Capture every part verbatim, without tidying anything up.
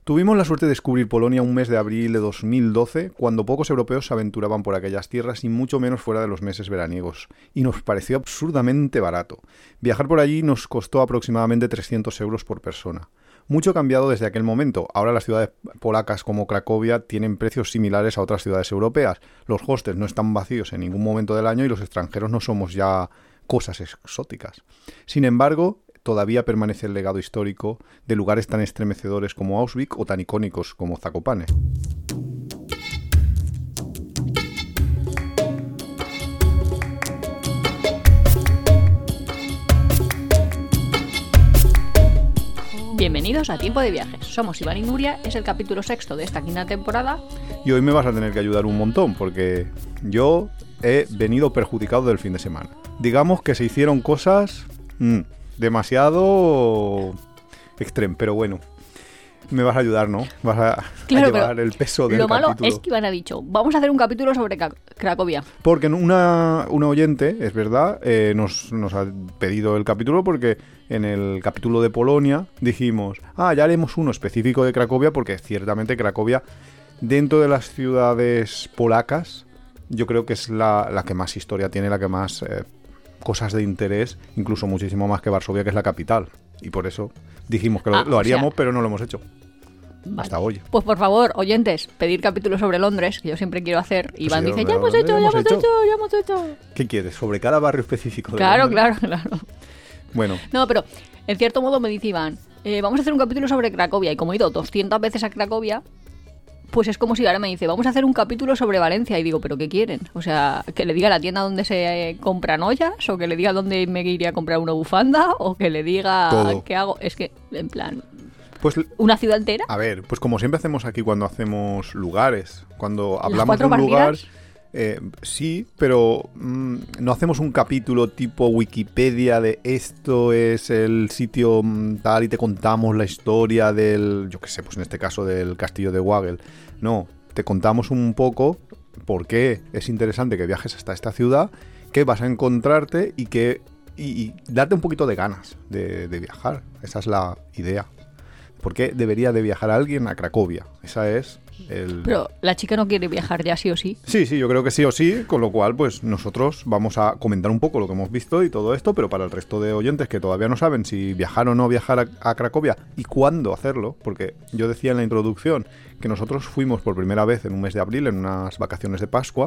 Tuvimos la suerte de descubrir Polonia un mes de abril de dos mil doce, cuando pocos europeos se aventuraban por aquellas tierras y mucho menos fuera de los meses veraniegos, y nos pareció absurdamente barato. Viajar por allí nos costó aproximadamente trescientos euros por persona. Mucho ha cambiado desde aquel momento. Ahora las ciudades polacas como Cracovia tienen precios similares a otras ciudades europeas. Los hostels no están vacíos en ningún momento del año y los extranjeros no somos ya cosas exóticas. Sin embargo, todavía permanece el legado histórico de lugares tan estremecedores como Auschwitz o tan icónicos como Zakopane. Bienvenidos a Tiempo de Viajes. Somos Iván y Nuria, es el capítulo sexto de esta quinta temporada. Y hoy me vas a tener que ayudar un montón, porque yo he venido perjudicado del fin de semana. Digamos que se hicieron cosas mmm, demasiado extrem, pero bueno. Me vas a ayudar, ¿no? Vas a, claro, a llevar el peso del lo malo capítulo. Es que Iván ha dicho, vamos a hacer un capítulo sobre Cra- Cracovia. Porque una, una oyente, es verdad, eh, nos, nos ha pedido el capítulo porque en el capítulo de Polonia dijimos, ah, ya haremos uno específico de Cracovia, porque ciertamente Cracovia, dentro de las ciudades polacas, yo creo que es la, la que más historia tiene, la que más eh, cosas de interés, incluso muchísimo más que Varsovia, que es la capital. Y por eso dijimos que lo, ah, lo haríamos, o sea, pero no lo hemos hecho. Vale. Hasta hoy. Pues por favor, oyentes, pedir capítulos sobre Londres, que yo siempre quiero hacer. Y Iván sí, dice, ya, ya hemos hecho, ya hemos hecho, ya hemos hecho. ¿Qué quieres? ¿Sobre cada barrio específico? De claro, Londres? claro, claro. Bueno. No, pero en cierto modo me dice Iván, eh, vamos a hacer un capítulo sobre Cracovia. Y como he ido doscientas veces a Cracovia, pues es como si ahora me dice, vamos a hacer un capítulo sobre Valencia. Y digo, ¿pero qué quieren? O sea, que le diga a la tienda donde se eh, compran ollas, o que le diga dónde me iría a comprar una bufanda, o que le diga todo. qué hago. Es que, en plan, pues, ¿una ciudad entera? A ver, pues como siempre hacemos aquí cuando hacemos lugares, cuando ¿Las hablamos cuatro de un lugar... partidas? Eh, sí, pero mmm, no hacemos un capítulo tipo Wikipedia de esto es el sitio mmm, tal y te contamos la historia del, yo qué sé, pues en este caso del castillo de Wagel. No, te contamos un poco por qué es interesante que viajes hasta esta ciudad, qué vas a encontrarte y que y, y darte un poquito de ganas de, de viajar. Esa es la idea. ¿Por qué debería de viajar alguien a Cracovia? Esa es el... Pero la chica no quiere viajar ya sí o sí. Sí, sí, yo creo que sí o sí, con lo cual pues nosotros vamos a comentar un poco lo que hemos visto y todo esto, pero para el resto de oyentes que todavía no saben si viajar o no viajar a, a Cracovia y cuándo hacerlo, porque yo decía en la introducción que nosotros fuimos por primera vez en un mes de abril, en unas vacaciones de Pascua,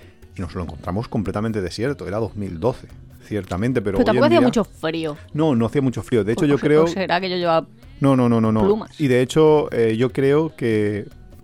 y nos lo encontramos completamente desierto, era dos mil doce, ciertamente, pero, pero tampoco hoy en hacía día... mucho frío. No, no hacía mucho frío, de hecho pues, yo pues, creo... Pues será que yo llevaba No, no, no, no, no. plumas. Y de hecho eh, yo creo que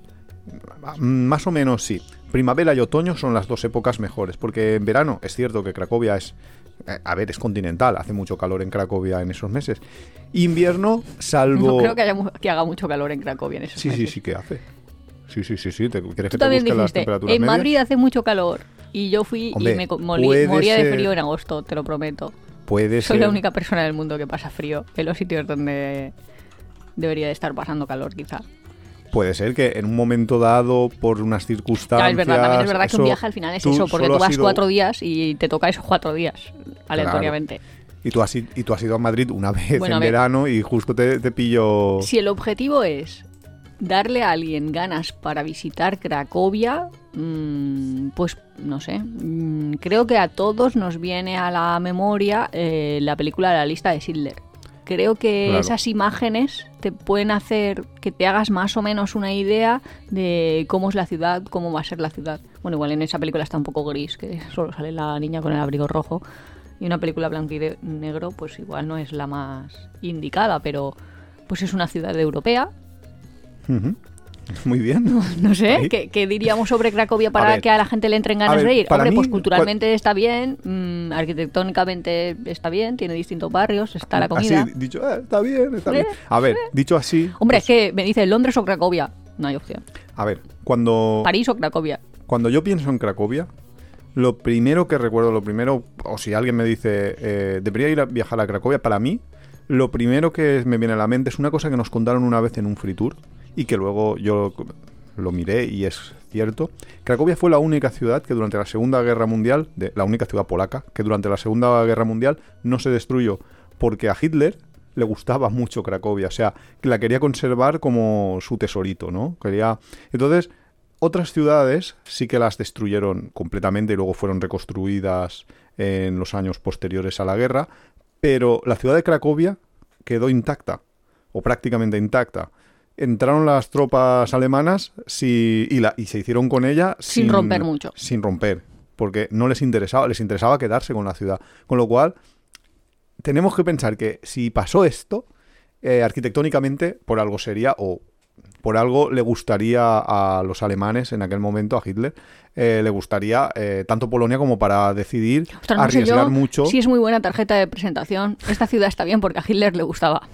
más o menos sí. Primavera y otoño son las dos épocas mejores, porque en verano es cierto que Cracovia es, eh, a ver, es continental, hace mucho calor en Cracovia en esos meses. Invierno, salvo... No creo que, haya, que haga mucho calor en Cracovia en esos sí, meses. Sí, sí que hace. Sí, sí, sí, sí. ¿Te, ¿Quieres Tú que te también busque las dijiste, temperaturas en medias? Madrid hace mucho calor. Y yo fui Hombre, y me molí, moría ser... de frío en agosto, te lo prometo. Puede Soy ser... la única persona del mundo que pasa frío en los sitios donde debería de estar pasando calor, quizá. Puede ser que en un momento dado, por unas circunstancias... Claro, es verdad, también es verdad eso, que un viaje al final es tú eso, porque tú vas sido... cuatro días y te toca esos cuatro días, aleatoriamente. Claro. Y tú, has, y tú has ido a Madrid una vez bueno, en verano y justo te, te pillo... Si el objetivo es darle a alguien ganas para visitar Cracovia, mmm, pues no sé, mmm, creo que a todos nos viene a la memoria eh, la película La lista de Schindler. Creo que claro. Esas imágenes te pueden hacer que te hagas más o menos una idea de cómo es la ciudad, cómo va a ser la ciudad. Bueno, igual en esa película está un poco gris, que solo sale la niña con el abrigo rojo. Y una película blanco y de negro, pues igual no es la más indicada, pero pues es una ciudad europea. Uh-huh. Muy bien. No, no sé, ¿qué, ¿qué diríamos sobre Cracovia para ver, que a la gente le entren ganas ver, de ir? Hombre, mí, pues culturalmente ¿cuál? Está bien, mmm, arquitectónicamente está bien, tiene distintos barrios, está la comida. Así, dicho, eh, está bien, está ¿Eh? bien. A ver, ¿Eh? dicho así... Hombre, pues, es que me dice Londres o Cracovia, no hay opción. A ver, cuando... París o Cracovia. Cuando yo pienso en Cracovia, lo primero que recuerdo, lo primero, o si alguien me dice, eh, debería ir a viajar a Cracovia, para mí, lo primero que me viene a la mente es una cosa que nos contaron una vez en un free tour y que luego yo lo miré y es cierto. Cracovia fue la única ciudad que durante la Segunda Guerra Mundial, de, la única ciudad polaca, que durante la Segunda Guerra Mundial no se destruyó porque a Hitler le gustaba mucho Cracovia, o sea, que la quería conservar como su tesorito, ¿no? Quería... Entonces, otras ciudades sí que las destruyeron completamente y luego fueron reconstruidas en los años posteriores a la guerra, pero la ciudad de Cracovia quedó intacta, o prácticamente intacta. Entraron las tropas alemanas si, y, la, y se hicieron con ella sin, sin romper mucho. Sin romper, porque no les interesaba, les interesaba quedarse con la ciudad. Con lo cual, tenemos que pensar que si pasó esto, eh, arquitectónicamente, por algo sería, o por algo le gustaría a los alemanes en aquel momento, a Hitler, eh, le gustaría eh, tanto Polonia como para decidir Ostras, no arriesgar sé yo mucho. Sí, es muy buena tarjeta de presentación. Esta ciudad está bien porque a Hitler le gustaba.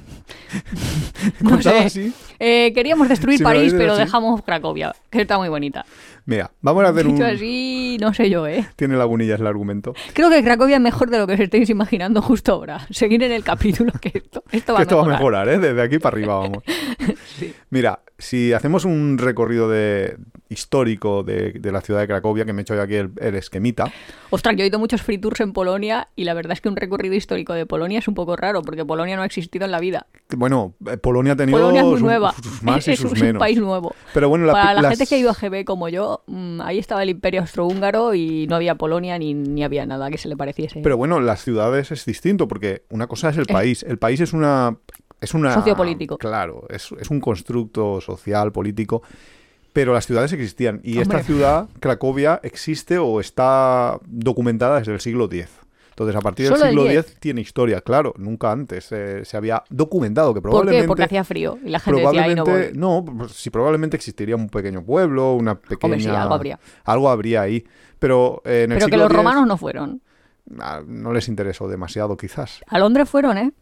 No sé. Así. Eh, queríamos destruir Si me lo París, dices pero así. dejamos Cracovia, que está muy bonita. Mira, vamos a hacer Dicho un... así, no sé yo, ¿eh? Tiene lagunillas el argumento. Creo que Cracovia es mejor de lo que os estáis imaginando justo ahora. Seguir en el capítulo que esto, esto va Que a esto va a mejorar. mejorar, ¿eh? Desde aquí para arriba vamos. Sí. Mira, si hacemos un recorrido de, histórico de, de la ciudad de Cracovia, que me he hecho yo aquí el, el esquemita. Ostras, yo he ido a muchos free tours en Polonia y la verdad es que un recorrido histórico de Polonia es un poco raro porque Polonia no ha existido en la vida. Bueno, eh, Polonia ha tenido Polonia es muy sus, nueva. sus más y es, sus es menos. un país nuevo. Pero bueno, la, Para la las... gente que ha ido a G B como yo, mmm, ahí estaba el Imperio Austrohúngaro y no había Polonia ni, ni había nada que se le pareciese. Pero bueno, las ciudades es distinto porque una cosa es el Es- país. El país es una... Es una Sociopolítico. Claro, es, es un constructo social, político, pero las ciudades existían. Y Hombre. esta ciudad, Cracovia, existe o está documentada desde el siglo diez. Entonces, a partir del ¿Solo el siglo diez? diez tiene historia, claro. Nunca antes eh, se había documentado que ¿Por probablemente... qué? Porque hacía frío y la gente decía, ahí no Probablemente, voy. no, pues, sí, probablemente existiría un pequeño pueblo, una pequeña... Hombre, sí, algo habría. Algo habría ahí. Pero eh, en el Pero que siglo los diez, romanos no fueron. ah, no les interesó demasiado, quizás. A Londres fueron, ¿eh?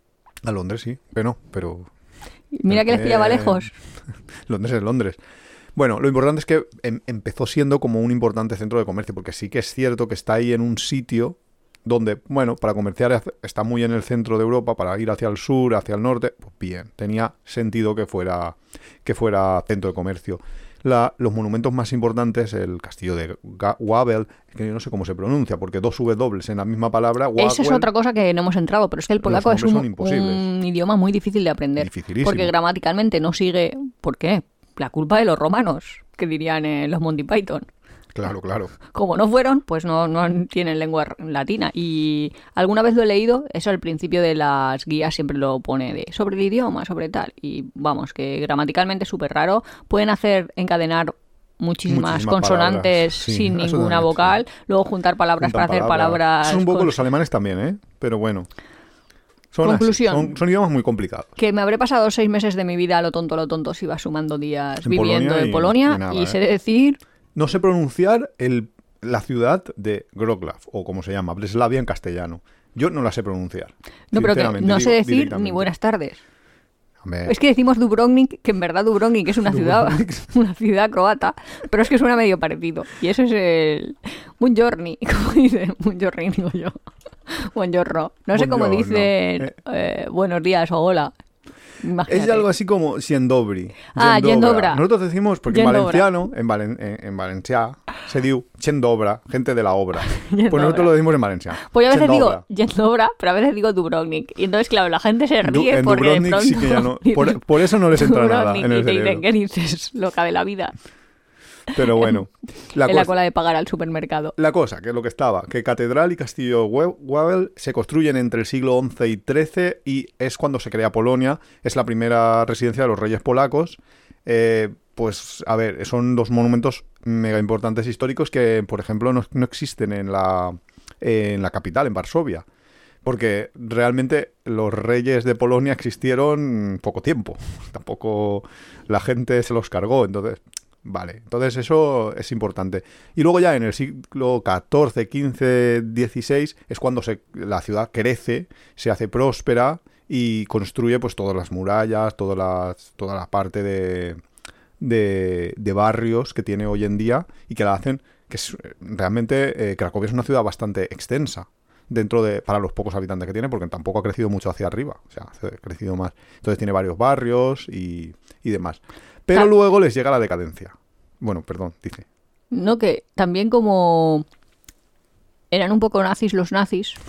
A Londres sí, pero no, pero... Mira que les pillaba Eh, lejos. Londres es Londres. Bueno, lo importante es que em- empezó siendo como un importante centro de comercio, porque sí que es cierto que está ahí en un sitio donde, bueno, para comerciar hace- está muy en el centro de Europa, para ir hacia el sur, hacia el norte, pues bien, tenía sentido que fuera, que fuera centro de comercio. La- los monumentos más importantes, el castillo de Ga- Wawel, que yo no sé cómo se pronuncia, porque dos W en la misma palabra, Esa es Wawel, otra cosa que no hemos entrado, pero es que el polaco es nombres un, son imposibles. un idioma muy difícil de aprender. Dificilísimo. Porque gramaticalmente no sigue... ¿Por qué? La culpa de los romanos, que dirían en los Monty Python. Claro, claro. Como no fueron, pues no, no tienen lengua r- latina. Y alguna vez lo he leído, eso al principio de las guías siempre lo pone de sobre el idioma, sobre tal. Y vamos, que gramaticalmente es súper raro. Pueden hacer encadenar muchísimas, Muchísimas consonantes palabras, sí, sin eso ninguna también, vocal, luego juntar palabras Juntan para hacer palabras. Son un poco con- los alemanes también, ¿eh? Pero bueno. Son, así, Conclusión. son, son idiomas muy complicados. Que me habré pasado seis meses de mi vida a lo tonto, a lo tonto, si iba sumando días En viviendo Polonia en y- Polonia. y nada, y ¿eh? sé decir, No sé pronunciar el, la ciudad de Wrocław, o como se llama, Breslavia en castellano. Yo no la sé pronunciar. no, pero que sinceramente, no sé digo decir ni directamente. buenas tardes. Hombre, Es que decimos Dubrovnik, que en verdad Dubrovnik es una ciudad, una ciudad croata, pero es que suena medio parecido. Y eso es el Buongiorni, como dicen, Buongiorni digo yo. Buongiorno. No sé cómo Buongiorno. dicen eh, buenos días o hola. Imagínate. es algo así como Siendobri. Ah, Dzień Nosotros decimos, porque en Dzień dobry. valenciano, en, valen, en, en valencià, se diu Chendobra, gente de la obra. Dzień Pues nosotros dobry. lo decimos en valenciano. Pues yo a veces Dzień digo Dzień dobry, pero a veces digo Dubrovnik. Y entonces, claro, la gente se Du- ríe en porque de Dubrovnik pronto... sí que ya no. dices, Por, por eso no les entra nada Dubrovnik, en el y te cerebro. dicen, ¿qué dices, loca de la vida? Pero bueno, la en la cosa, cola de pagar al supermercado. la cosa, que es lo que estaba, que Catedral y Castillo Wa- Wawel se construyen entre el siglo once y trece y es cuando se crea Polonia, es la primera residencia de los reyes polacos. Eh, pues, a ver, son dos monumentos mega importantes históricos que, por ejemplo, no, no existen en la, en la capital, en Varsovia. Porque realmente los reyes de Polonia existieron poco tiempo. Tampoco la gente se los cargó. Entonces, vale. Entonces eso es importante. Y luego ya en el siglo catorce, quince, dieciséis es cuando se, la ciudad crece, se hace próspera y construye pues todas las murallas, todas las, toda la parte de, de, de barrios que tiene hoy en día y que la hacen... que es, realmente eh, Cracovia es una ciudad bastante extensa dentro de para los pocos habitantes que tiene, porque tampoco ha crecido mucho hacia arriba, o sea, ha crecido más. Entonces tiene varios barrios y, y demás. Pero Ah. luego les llega la decadencia. Bueno, perdón, dice. No, que también como eran un poco nazis los nazis,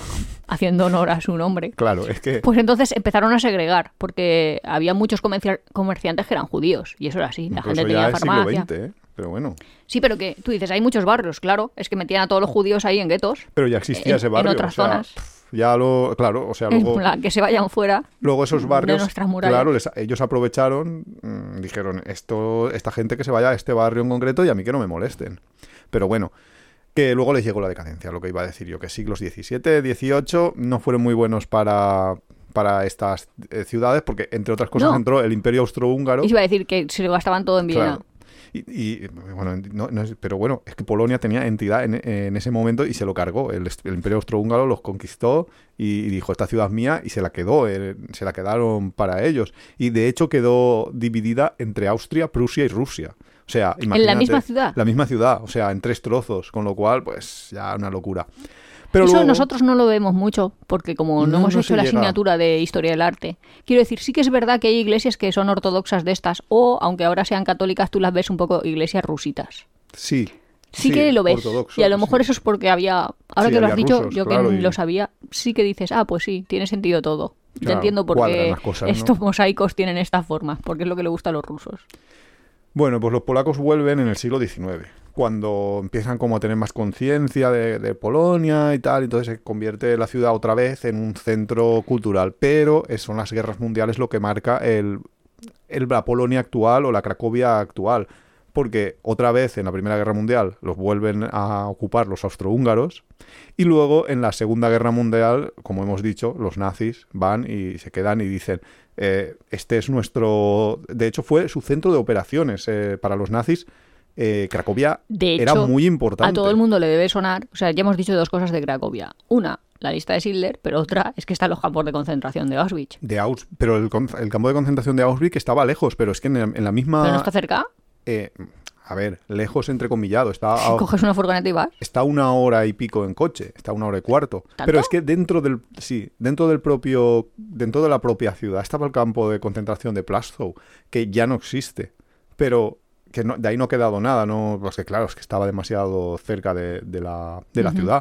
haciendo honor a su nombre. Claro, es que... Pues entonces empezaron a segregar, porque había muchos comercia- comerciantes que eran judíos, y eso era así, la Pero gente eso tenía ya es farmacia. siglo veinte, ¿eh? Pero bueno. Sí, pero que tú dices, hay muchos barrios, claro, es que metían a todos los judíos ahí en guetos. Pero ya existía en, ese barrio. En otras o sea, zonas. Ya lo... Claro, o sea, luego... En plan, que se vayan fuera. Luego esos barrios, de nuestras murallas. claro, les- ellos aprovecharon, mmm, dijeron, esto, esta gente que se vaya a este barrio en concreto y a mí que no me molesten. Pero bueno, que luego les llegó la decadencia, lo que iba a decir yo, que siglos diecisiete, dieciocho no fueron muy buenos para, para estas eh, ciudades, porque entre otras cosas No. entró el Imperio Austrohúngaro. Y iba a decir que se lo gastaban todo en Viena. Claro. Y, y, bueno, no, no es- pero bueno, es que Polonia tenía entidad en, en ese momento y se lo cargó. El, el Imperio Austrohúngaro los conquistó y, y dijo, esta ciudad es mía, y se la quedó, eh, se la quedaron para ellos. Y de hecho quedó dividida entre Austria, Prusia y Rusia. O sea, imagínate, ¿En la misma ciudad? La misma ciudad, o sea, en tres trozos, con lo cual, pues ya una locura. Pero Eso luego, nosotros no lo vemos mucho, porque como no, No, hemos no hecho se la llega. asignatura de Historia del Arte, quiero decir, sí que es verdad que hay iglesias que son ortodoxas de estas, o, aunque ahora sean católicas, tú las ves un poco iglesias rusitas. sí. Sí, que lo ves. ortodoxo, Y a lo mejor sí. eso es porque había... Ahora Sí, que lo has había dicho, rusos, yo claro, que y- lo sabía, sí que dices, ah, pues sí, tiene sentido todo. Ya Claro, entiendo por cuadran qué las cosas, ¿no? estos mosaicos tienen esta forma, porque es lo que le gusta a los rusos. Bueno, pues los polacos vuelven en el siglo diecinueve, cuando empiezan como a tener más conciencia de, de Polonia y tal, entonces se convierte la ciudad otra vez en un centro cultural, pero es- son las guerras mundiales lo que marca el, el- la Polonia actual o la Cracovia actual, porque otra vez en la Primera Guerra Mundial los vuelven a ocupar los austrohúngaros y luego en la Segunda Guerra Mundial, como hemos dicho, los nazis van y se quedan y dicen, eh, este es nuestro... De hecho fue su centro de operaciones eh, para los nazis. eh, Cracovia De hecho, era muy importante. a todo el mundo le debe sonar, o sea, ya hemos dicho dos cosas de Cracovia. Una, la lista de Schindler, pero otra es que están los campos de concentración de Auschwitz. De Aus- pero el, con- el campo de concentración de Auschwitz estaba lejos, pero es que en, en la misma... ¿Pero no está cerca? eh, a ver, lejos entrecomillado, está a, Coges una furgoneta y vas. está a una hora y pico en coche, está a una hora y cuarto. ¿Tanto? Pero es que dentro del, sí, dentro del propio, dentro de la propia ciudad estaba el campo de concentración de Plaszow, que ya no existe, pero que no- de ahí no ha quedado nada, no, pues que claro, es que estaba demasiado cerca de, de la, de la Ujú. ciudad.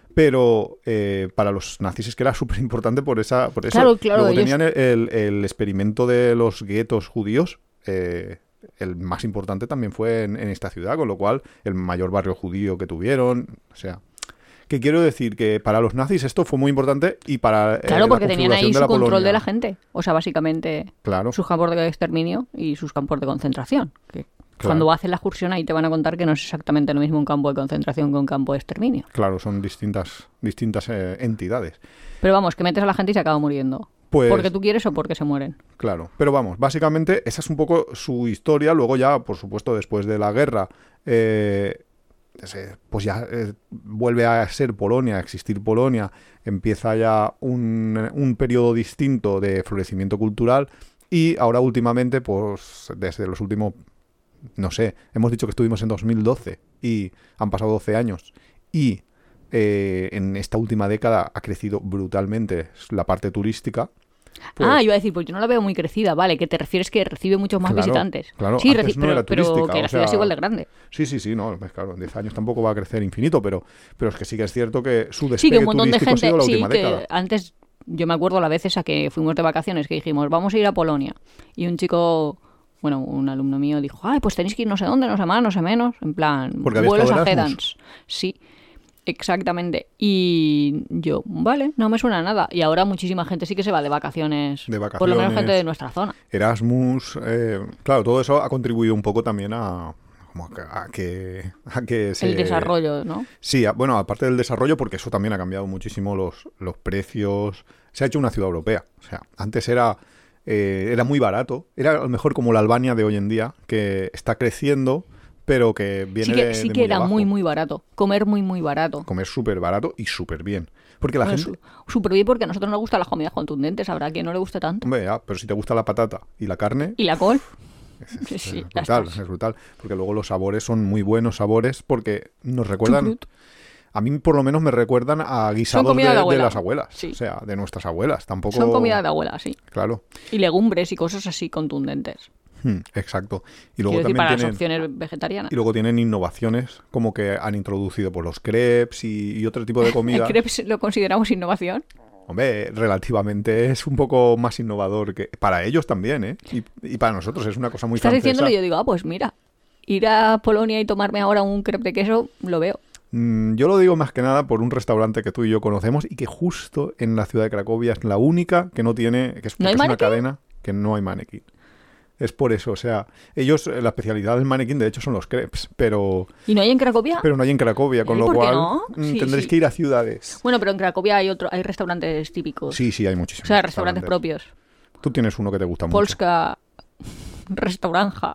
Pero eh, para los nazis es que era súper importante por esa, por eso. Claro, claro, Luego ellos- tenían el, el experimento de los guetos judíos. eh, el más importante también fue en, en esta ciudad, con lo cual el mayor barrio judío que tuvieron, o sea, que quiero decir que para los nazis esto fue muy importante y para eh, Claro, la porque tenían ahí configuración de su la control Polonia. de la gente. O sea, básicamente Claro, sus campos de exterminio y sus campos de concentración. Que Claro. Cuando haces la excursión ahí te van a contar que no es exactamente lo mismo un campo de concentración que un campo de exterminio. claro, son distintas, distintas eh, entidades. Pero vamos, que metes a la gente y se acaba muriendo. Pues, Porque tú quieres o porque se mueren. Claro, pero vamos, básicamente esa es un poco su historia. Luego ya, por supuesto, después de la guerra, eh, se- pues ya eh, vuelve a ser Polonia, a existir Polonia, empieza ya un, un periodo distinto de florecimiento cultural y ahora últimamente, pues desde los últimos, no sé, hemos dicho que estuvimos en dos mil doce y han pasado doce años y eh, en esta última década ha crecido brutalmente la parte turística. Pues- ah, iba a decir, pues yo no la veo muy crecida, vale, que te refieres que recibe muchos más Claro, visitantes. claro, sí, antes reci- no pero, era pero turística, que o la ciudad es sea, igual de grande. Sí, sí, sí, no, pues claro, en diez años tampoco va a crecer infinito, pero, pero es que sí que es cierto que su despegue Sí, que un montón de turístico ha gente, sido la sí, última que década. antes, yo me acuerdo la vez esa que fuimos de vacaciones, que dijimos, vamos a ir a Polonia. Y un chico, bueno, un alumno mío dijo, ay, pues tenéis que ir no sé dónde, no sé más, no sé menos, en plan, Porque había vuelos estado a Erasmus. Gdansk. Sí, exactamente. Y yo, vale, no me suena nada. Y ahora muchísima gente sí que se va de vacaciones, De por lo menos vacaciones. gente de nuestra zona. Erasmus, eh, claro, todo eso ha contribuido un poco también a, como a que, a que se... El desarrollo, ¿no? Sí, a- bueno, aparte del desarrollo, porque eso también ha cambiado muchísimo los, los precios. Se ha hecho una ciudad europea. O sea, antes era, eh, era muy barato. Era a lo mejor como la Albania de hoy en día, que está creciendo, pero que viene Sí que, de, sí de que muy era abajo. muy, muy barato. Comer muy, muy barato. Comer súper barato y súper bien. Porque la Bueno, gente... su- Súper bien porque a nosotros nos gustan las comidas contundentes. Habrá quien no le guste tanto. Hombre, ya, pero si te gusta la patata y la carne, ¿Y la col? es, Sí, es sí, ya brutal, estás. es brutal. Porque luego los sabores son muy buenos sabores porque nos recuerdan... Chucrut. A mí por lo menos me recuerdan a guisados comida de, de de abuela. las abuelas. Sí. O sea, de nuestras abuelas. Tampoco... Son comida de abuela, sí. Claro. Y legumbres y cosas así contundentes. Hmm, exacto. Y luego Quiero decir, también para las tienen, opciones vegetarianas. y luego tienen innovaciones, como que han introducido por los crepes y, y otro tipo de comida. ¿El crepes lo consideramos innovación? Hombre, relativamente es un poco más innovador que para ellos también, ¿eh? Y, y para nosotros es una cosa muy Estás francesa. diciéndolo y yo digo, ah, pues mira, ir a Polonia y tomarme ahora un crepe de queso, lo veo. Mm, yo lo digo más que nada por un restaurante que tú y yo conocemos y que justo en la ciudad de Cracovia es la única que no tiene, que es, ¿No hay es una manequín? cadena que no hay manequín. Es por eso, o sea, ellos, la especialidad del manequín de hecho son los crepes, pero, ¿Y no hay en Cracovia? pero no hay en Cracovia, con ¿Eh? lo ¿Por qué cual no? mm, Sí, tendréis sí. que ir a ciudades. Bueno, pero en Cracovia hay otro, hay restaurantes típicos. Sí, sí, hay muchísimos. O sea, restaurantes propios. Tú tienes uno que te gusta mucho. Polska, restauranja.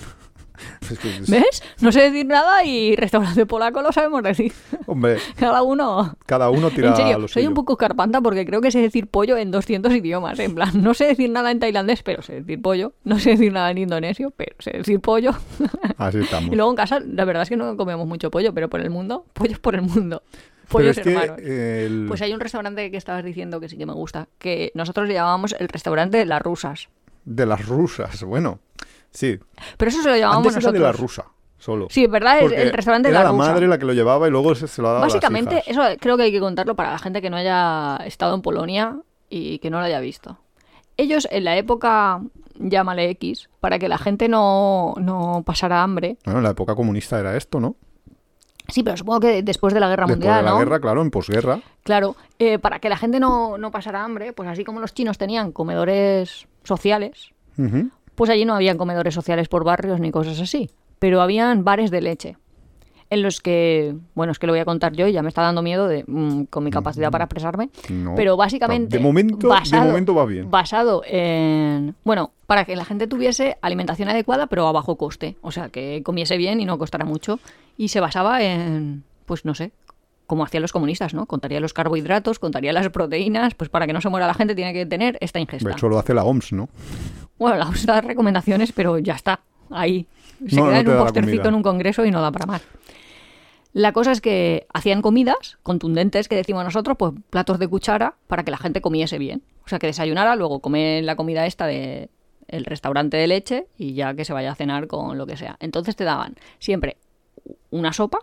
Es que es- ¿Ves? No sé decir nada y restaurante polaco lo sabemos decir. Hombre, Cada uno... cada uno tira En serio, lo soy suyo. un poco carpanta porque creo que sé decir pollo en doscientos idiomas. En plan, no sé decir nada en tailandés, pero sé decir pollo. No sé decir nada en indonesio, pero sé decir pollo. Así estamos. Y luego en casa, la verdad es que no comemos mucho pollo, pero por el mundo, pollos por el mundo. Pero Pollos es que hermanos. el- Pues hay un restaurante que estabas diciendo que sí que me gusta, que nosotros le llamábamos el restaurante de las rusas. de las rusas, bueno, sí. Pero eso se lo llamábamos Antes era nosotros. de la rusa, solo. Sí, es verdad, es Porque el restaurante de era la la rusa. madre la que lo llevaba y luego se, se lo daba Básicamente, a las hijas. eso creo que hay que contarlo para la gente que no haya estado en Polonia y que no lo haya visto. Ellos en la época, llámale X, para que la gente no, no pasara hambre. Bueno, en la época comunista era esto, ¿no? Sí, pero supongo que después de la Guerra Después Mundial, de la ¿no? guerra, claro, en posguerra. Claro, eh, para que la gente no, no pasara hambre, pues así como los chinos tenían comedores sociales, Ujú. pues allí no habían comedores sociales por barrios ni cosas así, pero habían bares de leche en los que, bueno, es que lo voy a contar yo y ya me está dando miedo de, mm, con mi capacidad para expresarme, No. pero básicamente De momento, basado, de momento va bien. basado en, bueno, para que la gente tuviese alimentación adecuada pero a bajo coste, o sea, que comiese bien y no costara mucho, y se basaba en, pues no sé, como hacían los comunistas, ¿no? Contaría los carbohidratos, contaría las proteínas, pues para que no se muera la gente tiene que tener esta ingesta. De hecho, lo hace la O M S, ¿no? Bueno, la os da recomendaciones, pero ya está, ahí. Se No, queda no en te un da la postercito comida. en un congreso y no da para más. La cosa es que hacían comidas contundentes, que decimos nosotros, pues platos de cuchara para que la gente comiese bien. O sea, que desayunara, luego comer la comida esta de el restaurante de leche y ya que se vaya a cenar con lo que sea. Entonces te daban siempre una sopa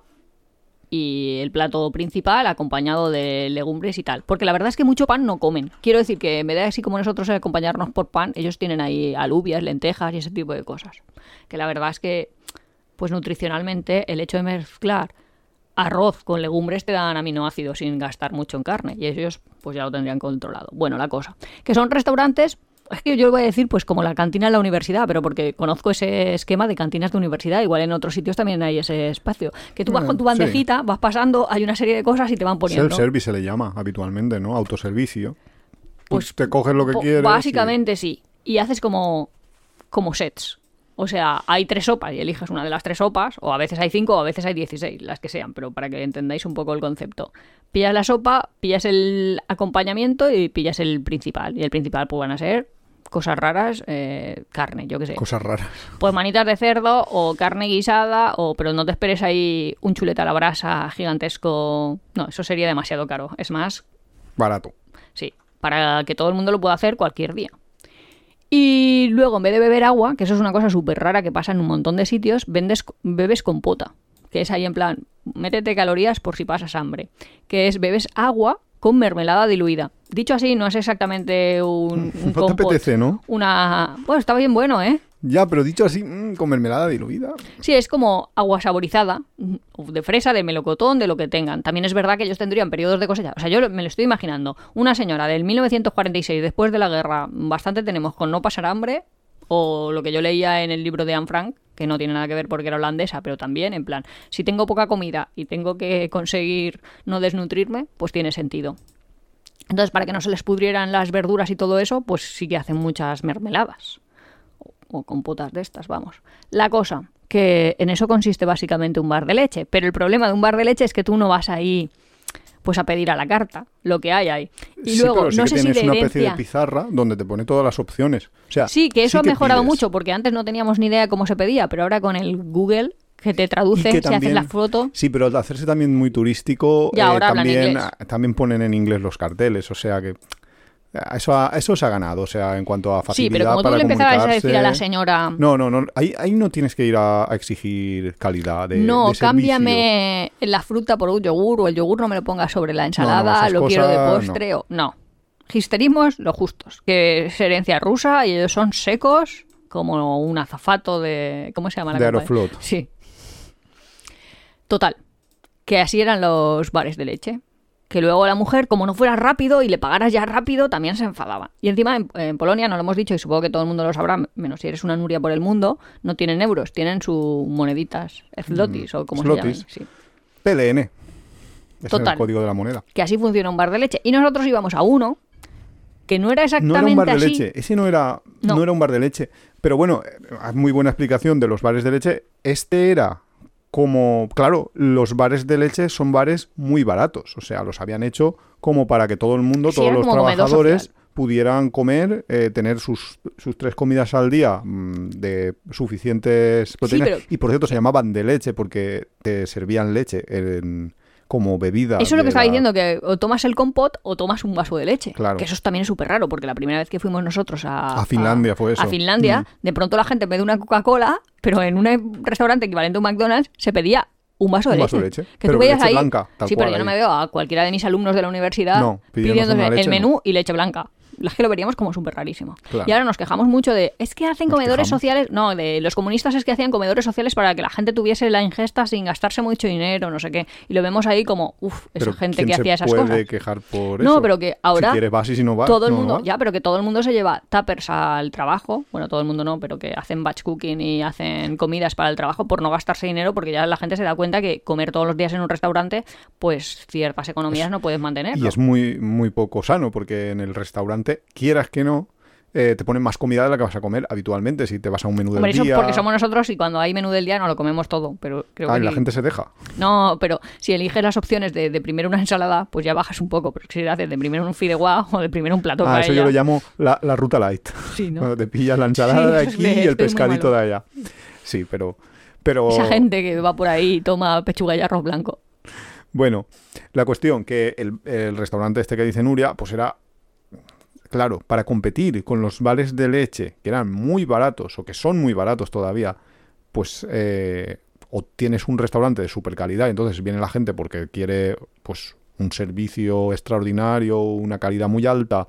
y el plato principal acompañado de legumbres y tal. Porque la verdad es que mucho pan no comen. Quiero decir que en vez de así como nosotros acompañarnos por pan, ellos tienen ahí alubias, lentejas y ese tipo de cosas. Que la verdad es que, pues nutricionalmente, el hecho de mezclar arroz con legumbres te dan aminoácidos sin gastar mucho en carne. Y ellos pues ya lo tendrían controlado. Bueno, la cosa. Que son restaurantes... Es que yo lo voy a decir pues como la cantina en la universidad, pero porque conozco ese esquema de cantinas de universidad, igual en otros sitios también hay ese espacio. Que tú vas Eh, con tu bandejita, vas pasando, hay una serie de cosas y te van poniendo. Self-service se le llama habitualmente, ¿no? Autoservicio. Pues, Pues te coges lo que Po- quieres. Básicamente sí. Y haces como, como sets. O sea, hay tres sopas y eliges una de las tres sopas, o a veces hay cinco o a veces hay dieciséis, las que sean, pero para que entendáis un poco el concepto. Pillas la sopa, pillas el acompañamiento y pillas el principal. Y el principal pues van a ser cosas raras, eh, carne, yo qué sé. y cosas raras. Pues manitas de cerdo o carne guisada, o pero no te esperes ahí un chuleta a la brasa gigantesco. No, eso sería demasiado caro. Es más, Barato. sí, para que todo el mundo lo pueda hacer cualquier día. Y luego, en vez de beber agua, que eso es una cosa súper rara que pasa en un montón de sitios, vendes, bebes compota, que es ahí en plan, métete calorías por si pasas hambre, que es bebes agua con mermelada diluida. Dicho así, no es exactamente un, un No te compot, apetece, ¿no? una... Bueno, está bien bueno, ¿eh? Ya, pero dicho así, mm, con mermelada diluida. Sí, es como agua saborizada, de fresa, de melocotón, de lo que tengan. También es verdad que ellos tendrían periodos de cosecha. O sea, yo me lo estoy imaginando. Una señora del mil novecientos cuarenta y seis, después de la guerra, bastante tenemos con no pasar hambre, o lo que yo leía en el libro de Anne Frank, que no tiene nada que ver porque era holandesa, pero también, en plan, si tengo poca comida y tengo que conseguir no desnutrirme, pues tiene sentido. Entonces, para que no se les pudrieran las verduras y todo eso, pues sí que hacen muchas mermeladas. O compotas de estas, vamos. La cosa, que en eso consiste básicamente un bar de leche, pero el problema de un bar de leche es que tú no vas ahí pues a pedir a la carta lo que hay ahí. Y Sí, luego, pero sí no que sé si tienes de una especie de herencia... pizarra donde te pone todas las opciones. O sea, Sí, que eso sí ha mejorado pides. mucho, porque antes no teníamos ni idea de cómo se pedía, pero ahora con el Google que te Y traduce, que se hace la foto... Sí, pero al hacerse también muy turístico, Ya, eh, ahora hablan también, inglés. ah, también ponen en inglés los carteles. O sea que Eso, ha, eso se ha ganado, o sea, en cuanto a facilidad. Sí, pero como tú para le empezabas a comunicarse... decir a la señora... No, no, no, ahí, ahí no tienes que ir a, a exigir calidad de No, de servicio. cámbiame la fruta por un yogur, o el yogur no me lo pongas sobre la ensalada, No, no, lo quiero de cosas, postre, no. o... No. Histerismos lo justos, que es herencia rusa y ellos son secos como un azafato de... ¿Cómo se llama la De compañía? Aeroflot. Sí. Total, que así eran los bares de leche. Que luego la mujer, como no fuera rápido y le pagaras ya rápido, también se enfadaba. Y encima en, en Polonia, no lo hemos dicho y supongo que todo el mundo lo sabrá, menos si eres una Nuria por el mundo, no tienen euros, tienen sus moneditas, zlotys o como Zlotys. se llaman. Sí. P L N. Es Total. el código de la moneda. Que así funciona un bar de leche. Y nosotros íbamos a uno que no era No exactamente era un bar de así. leche, ese no era, No. no era un bar de leche. Pero bueno, hay muy buena explicación de los bares de leche. Este era como, claro, los bares de leche son bares muy baratos. O sea, los habían hecho como para que todo el mundo, Sí, todos era los como comedor trabajadores social. pudieran comer, eh, tener sus, sus tres comidas al día mmm, de suficientes proteínas. pero- Y por cierto, se llamaban de leche porque te servían leche en- como bebida. Eso es lo de que estaba la- diciendo, que o tomas el compot o tomas un vaso de leche. Claro. Que eso también es súper raro, porque la primera vez que fuimos nosotros a... A Finlandia fue eso. A Finlandia, Mm. de pronto la gente en vez de una Coca-Cola, pero en un restaurante equivalente a un McDonald's, se pedía un vaso de Un leche. vaso de leche. Que Pero tú veías leche ahí... blanca, tal sí, pero cual yo no ahí. me veo a cualquiera de mis alumnos de la universidad No, pidiéndose pidiéndose una leche, el menú no. y leche blanca. La que lo veríamos como súper rarísimo. Claro. Y ahora nos quejamos mucho de, es que hacen Nos comedores quejamos. sociales, no, de los comunistas es que hacían comedores sociales para que la gente tuviese la ingesta sin gastarse mucho dinero, no sé qué. Y lo vemos ahí como, uff, esa Pero gente ¿quién que se hacía esas puede cosas. quejar por No, eso? pero que ahora Si quieres vas y si no vas, todo el no, no mundo, vas. ya, pero que todo el mundo se lleva tuppers al trabajo. Bueno, todo el mundo no, pero que hacen batch cooking y hacen comidas para el trabajo por no gastarse dinero, porque ya la gente se da cuenta que comer todos los días en un restaurante, pues ciertas economías no puedes mantenerlo. Y es muy, muy poco sano, porque en el restaurante, quieras que no, eh, te ponen más comida de la que vas a comer habitualmente si te vas a un menú del Hombre, eso día. porque somos nosotros y cuando hay menú del día no lo comemos todo, pero creo Ah, que y la aquí- gente se deja. No, pero si eliges las opciones de, de primero una ensalada, pues ya bajas un poco, pero si haces de primero un fideuá o de primero un plato Ah, eso paella. yo lo llamo la, la ruta light. Sí, ¿no? Cuando te pillas la ensalada Sí, de eso es aquí de- y el esto es muy pescadito malo. de allá. Sí, pero... pero Esa gente que va por ahí y toma pechuga y arroz blanco. Bueno, la cuestión que el, el restaurante este que dice Nuria, pues era, claro, para competir con los bares de leche, que eran muy baratos, o que son muy baratos todavía, pues eh, o tienes un restaurante de super calidad, entonces viene la gente porque quiere pues un servicio extraordinario, una calidad muy alta,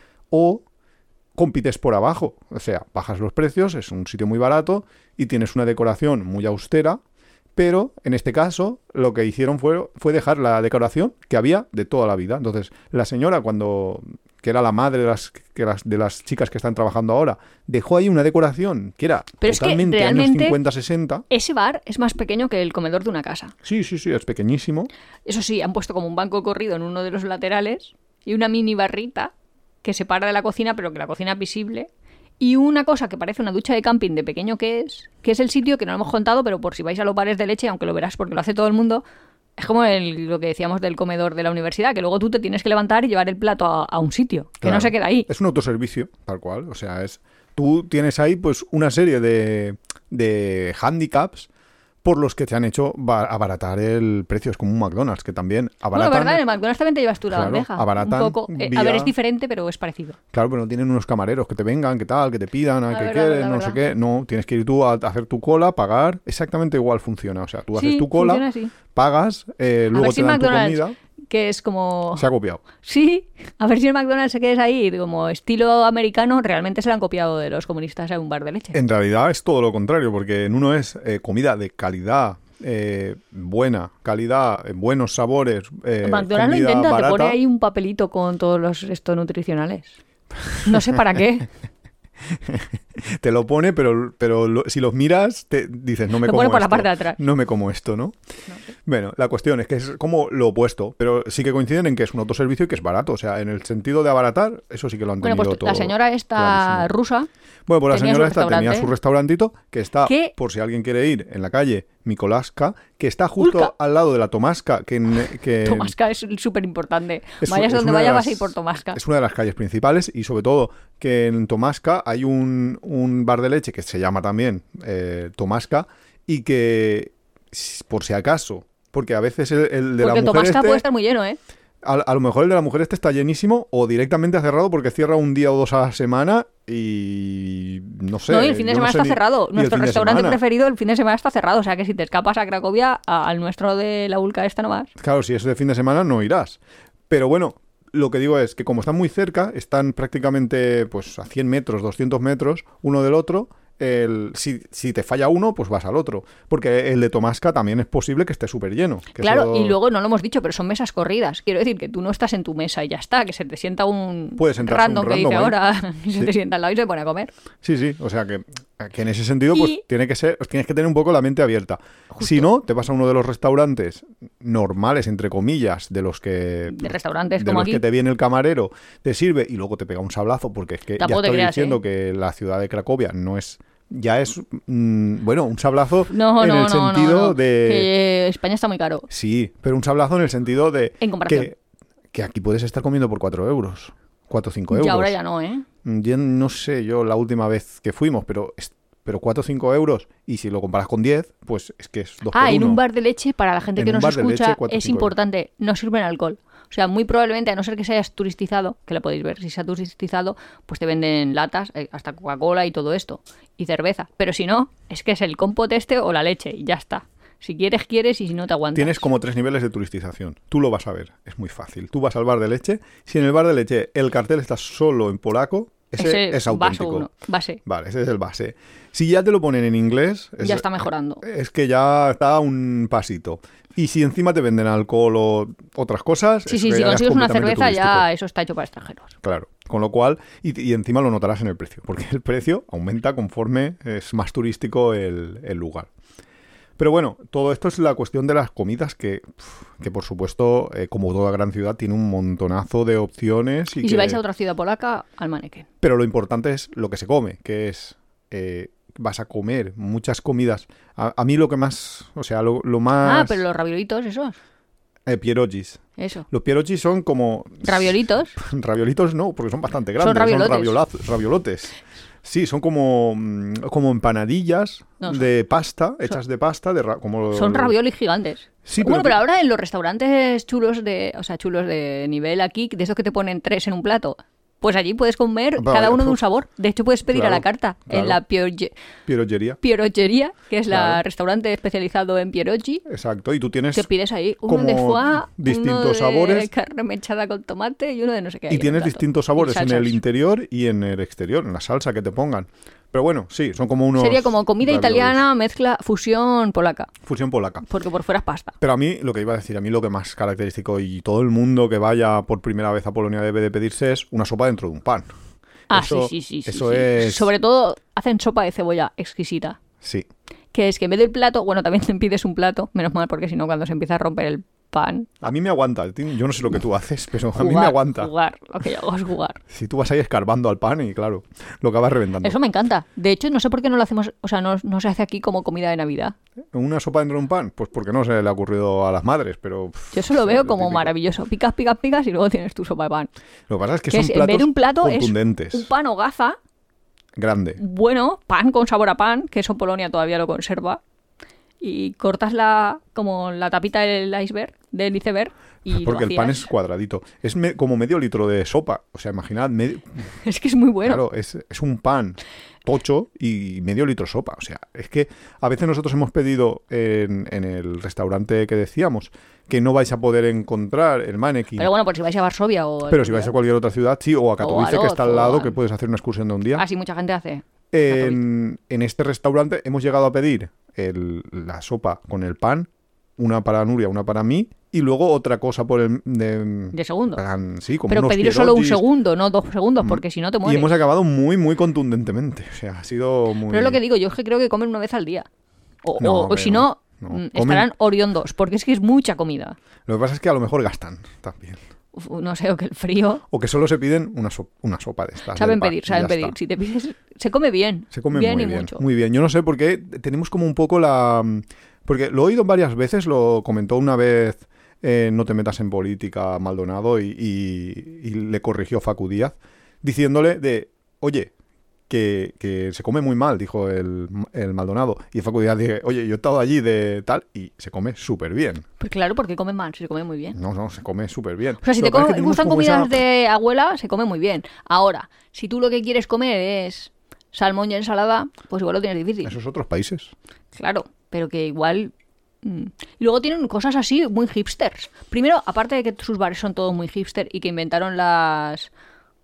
o compites por abajo, o sea, bajas los precios, es un sitio muy barato y tienes una decoración muy austera, pero en este caso lo que hicieron fue, fue dejar la decoración que había de toda la vida. Entonces, la señora, cuando que era la madre de las, que las, de las chicas que están trabajando ahora, dejó ahí una decoración que era Pero es que totalmente años realmente- cincuenta, sesenta. Ese bar es más pequeño que el comedor de una casa. Sí, sí, sí, es pequeñísimo. Eso sí, han puesto como un banco corrido en uno de los laterales y una mini barrita que separa de la cocina, pero que la cocina es visible. Y una cosa que parece una ducha de camping de pequeño que es, que es el sitio que no lo hemos contado, pero por si vais a los bares de leche, aunque lo verás porque lo hace todo el mundo, es como el- lo que decíamos del comedor de la universidad, que luego tú te tienes que levantar y llevar el plato a, a un sitio, que Claro. no se queda ahí. Es un autoservicio, tal cual. O sea, es tú tienes ahí pues una serie de, de handicaps por los que te han hecho ba- abaratar el precio. Es como un McDonald's, que también Bueno, abaratan... verdad, en el McDonald's también te llevas tú la Claro, bandeja. abaratan un poco. Eh, vía- A ver, es diferente, pero es parecido. Claro, pero no tienen unos camareros que te vengan, que tal, que te pidan, a La que verdad, quieren, la no verdad. sé qué. No, tienes que ir tú a hacer tu cola, pagar. Exactamente igual funciona. O sea, tú haces Sí, tu cola, funciona así. pagas, eh, A luego ver si te dan tu McDonald's, comida. que es como... Se ha copiado. Sí, a ver si el McDonald's se queda ahí como estilo americano, realmente se lo han copiado de los comunistas en un bar de leche. En realidad es todo lo contrario, porque en uno es eh, comida de calidad, eh, buena calidad, eh, buenos sabores, eh, McDonald's lo comida intenta, te barata. pone ahí un papelito con todos los estos nutricionales. No sé para qué. Te lo pone, pero, pero lo- si los miras, te dices, no me Lo como pone por la esto. parte de atrás. No me como esto, ¿no? Bueno, la cuestión es que es como lo opuesto, pero sí que coinciden en que es un autoservicio y que es barato. O sea, en el sentido de abaratar, eso sí que lo han Bueno, tenido pues todo la señora esta clarísimo. rusa, Bueno, pues la tenía señora su esta tenía restaurante. su restaurantito, que está, ¿Qué? por si alguien quiere ir, en la calle Mikolaska, que está justo Ulka. al lado de la Tomasca, que... en- que Tomasca es súper importante. es- Vayas es donde una de vayas, las- vas a ir por Tomasca. Es una de las calles principales y sobre todo que en Tomasca hay un, un bar de leche que se llama también eh, Tomasca y que, s- por si acaso, porque a veces el, el de Porque la mujer Tomasca este, puede estar muy lleno, ¿eh? A, a lo mejor el de la mujer este está llenísimo o directamente ha cerrado porque cierra un día o dos a la semana y no sé. No, y el fin de yo semana no sé está ni- cerrado. ni el Nuestro fin de restaurante semana. preferido el fin de semana está cerrado. O sea que si te escapas a Cracovia, a- al nuestro de la Vulca esta no vas. Claro, si es de fin de semana no irás. Pero bueno, lo que digo es que como están muy cerca, están prácticamente pues a cien metros, doscientos metros uno del otro. El, si, si te falla uno, pues vas al otro. Porque el de Tomasca también es posible que esté súper lleno. que Claro, eso y luego no lo hemos dicho, pero son mesas corridas. Quiero decir que tú no estás en tu mesa y ya está, que se te sienta un Puede sentarse random un que dice random ahí. ahora y se Sí. te sienta al lado y se pone a comer. Sí, sí, o sea que, que en ese sentido pues Y- tiene que ser, tienes que tener un poco la mente abierta. Si no, te vas a uno de los restaurantes normales, entre comillas, de los que De restaurantes de como los aquí. que te viene el camarero, te sirve y luego te pega un sablazo porque es que Tampoco ya te estoy creas, diciendo ¿eh? que la ciudad de Cracovia no es ya es mm, bueno, un sablazo No, en no, el no, sentido no, no. de Que España está muy caro. sí, pero un sablazo en el sentido de En comparación. que, que aquí puedes estar comiendo por cuatro euros, cuatro o cinco euros. Y ahora ya no, ¿eh? Yo no sé yo la última vez que fuimos, pero es- pero cuatro o cinco euros. Y si lo comparas con diez, pues es que es dos Ah, por en uno. un bar de leche, para la gente En que un nos bar de leche, escucha, cuatro o es cinco importante, no sirven alcohol. O sea, muy probablemente, a no ser que se hayas turistizado, que lo podéis ver, si se ha turistizado, pues te venden latas, eh, hasta Coca-Cola y todo esto, y cerveza. Pero si no, es que es el compot este o la leche, y ya está. Si quieres, quieres, y si no, te aguantas. Tienes como tres niveles de turistización. Tú lo vas a ver, es muy fácil. Tú vas al bar de leche. Si en el bar de leche el cartel está solo en polaco, ese, Ese es vaso auténtico. uno, base. Vale, ese es el base. Si ya te lo ponen en inglés, es, Ya está mejorando. es que ya está un pasito. Y si encima te venden alcohol o otras cosas, Sí, eso sí, que si ya es consigues una completamente cerveza, turístico. ya eso está hecho para extranjeros. Claro, con lo cual, y, y encima lo notarás en el precio, porque el precio aumenta conforme es más turístico el, el lugar. Pero bueno, todo esto es la cuestión de las comidas que, que por supuesto, eh, como toda gran ciudad, tiene un montonazo de opciones. Y, Y, que- si vais a otra ciudad polaca, al Mannequin. Pero lo importante es lo que se come, que es... eh, vas a comer muchas comidas. A, a mí lo que más... O sea, lo, lo más... Ah, pero los raviolitos, esos. Eh, pierogis. Eso. Los pierogis son como... Raviolitos. Raviolitos no, porque son bastante grandes. Son raviolotes. raviolaz- raviolotes. Sí, son como, mm, como empanadillas No, son- de pasta, hechas de pasta, de ra- como Son raviolis gigantes. Sí, bueno, pero pero que- ahora en los restaurantes chulos de, o sea, chulos de nivel aquí, de esos que te ponen tres en un plato, pues allí puedes comer Vale, cada uno de un uf. sabor. De hecho, puedes pedir Claro, a la carta claro. en la Pieroge- pierogería. Pierogería, que es Claro. la restaurante especializado en pierogi. Exacto, y tú tienes Te pides ahí uno como de foie, distintos uno de sabores. carne mechada con tomate y uno de no sé qué. y ahí en el tienes plato. distintos Y sabores en el salsas. interior y en el exterior, en la salsa que te pongan. Pero bueno, sí, son como unos Sería como comida raviolis. italiana, mezcla, fusión polaca. Fusión polaca. Porque por fuera es pasta. Pero a mí, lo que iba a decir, a mí lo que más característico y todo el mundo que vaya por primera vez a Polonia debe de pedirse es una sopa dentro de un pan. Ah, Eso- sí, sí, sí. sí, Eso sí. es... Sobre todo hacen sopa de cebolla exquisita. Sí. Que es que en vez del plato, bueno, también te pides un plato, menos mal, porque si no, cuando se empieza a romper el pan. A mí me aguanta. tío. Yo no sé lo que tú haces, pero a mí me jugar, aguanta. Jugar, lo que yo hago es jugar. Si tú vas ahí escarbando al pan y claro, lo acabas reventando. Eso me encanta. De hecho, no sé por qué no lo hacemos, o sea, no, no se hace aquí como comida de Navidad. ¿Una sopa dentro de un pan? Pues porque no se le ha ocurrido a las madres, pero... pff, Yo eso lo es veo como típico. maravilloso. Picas, picas, picas y luego tienes tu sopa de pan. Lo que pasa es que Que son es, en platos vez de un plato, es contundentes. un pan hogaza, Grande. bueno, pan con sabor a pan, que eso Polonia todavía lo conserva. Y cortas la como la tapita del iceberg, del iceberg, y Porque lo el pan hacías. es cuadradito. Es me- como medio litro de sopa. O sea, imaginad, medio- Es que es muy bueno. claro, es, es un pan tocho y medio litro de sopa. O sea, es que a veces nosotros hemos pedido en, en el restaurante que decíamos que no vais a poder encontrar el mannequin. Pero bueno, por si vais a Varsovia o... Pero si vais a cualquier otra ciudad, sí, o a Katowice, que Lodz, está al o lado, a- que puedes hacer una excursión de un día. Así mucha gente hace. En, en este restaurante hemos llegado a pedir el- la sopa con el pan, una para Nuria, una para mí, y luego otra cosa por el... De, De segundo. plan, sí, como Pero unos pedir solo un pierogis. segundo, no dos segundos, porque si no te Y mueres. hemos acabado muy, muy contundentemente. O sea, ha sido muy... Pero es lo que digo, yo es que creo que comen una vez al día. O, No, o- o hombre, si no, no, no. mm, Comen- estarán oriondos, porque es que es mucha comida. Lo que pasa es que a lo mejor gastan también. Uf, no sé, o que el frío... O que solo se piden una, so- una sopa de estas. Saben del pack, pedir, y saben ya pedir. está. Si te pides, se come bien. Se come bien muy y bien, mucho. muy bien. Yo no sé por qué tenemos como un poco la... Porque lo he oído varias veces, lo comentó una vez eh, No te metas en política Maldonado y, y- y le corrigió Facu Díaz, diciéndole de, oye, que, que se come muy mal, dijo el, el Maldonado. Y Facu Díaz dije, oye, yo he estado allí de tal y se come súper bien. Pues claro, porque comen mal, se come muy bien. No, no, se come súper bien. O sea, si Lo te que pasa co- es que gustan tenemos como comidas esa- de abuela, se come muy bien. Ahora, si tú lo que quieres comer es salmón y ensalada, pues igual lo tienes difícil. Esos otros países. Claro, pero que igual... mm. Y luego tienen cosas así muy hipsters. Primero, aparte de que sus bares son todos muy hipster y que inventaron las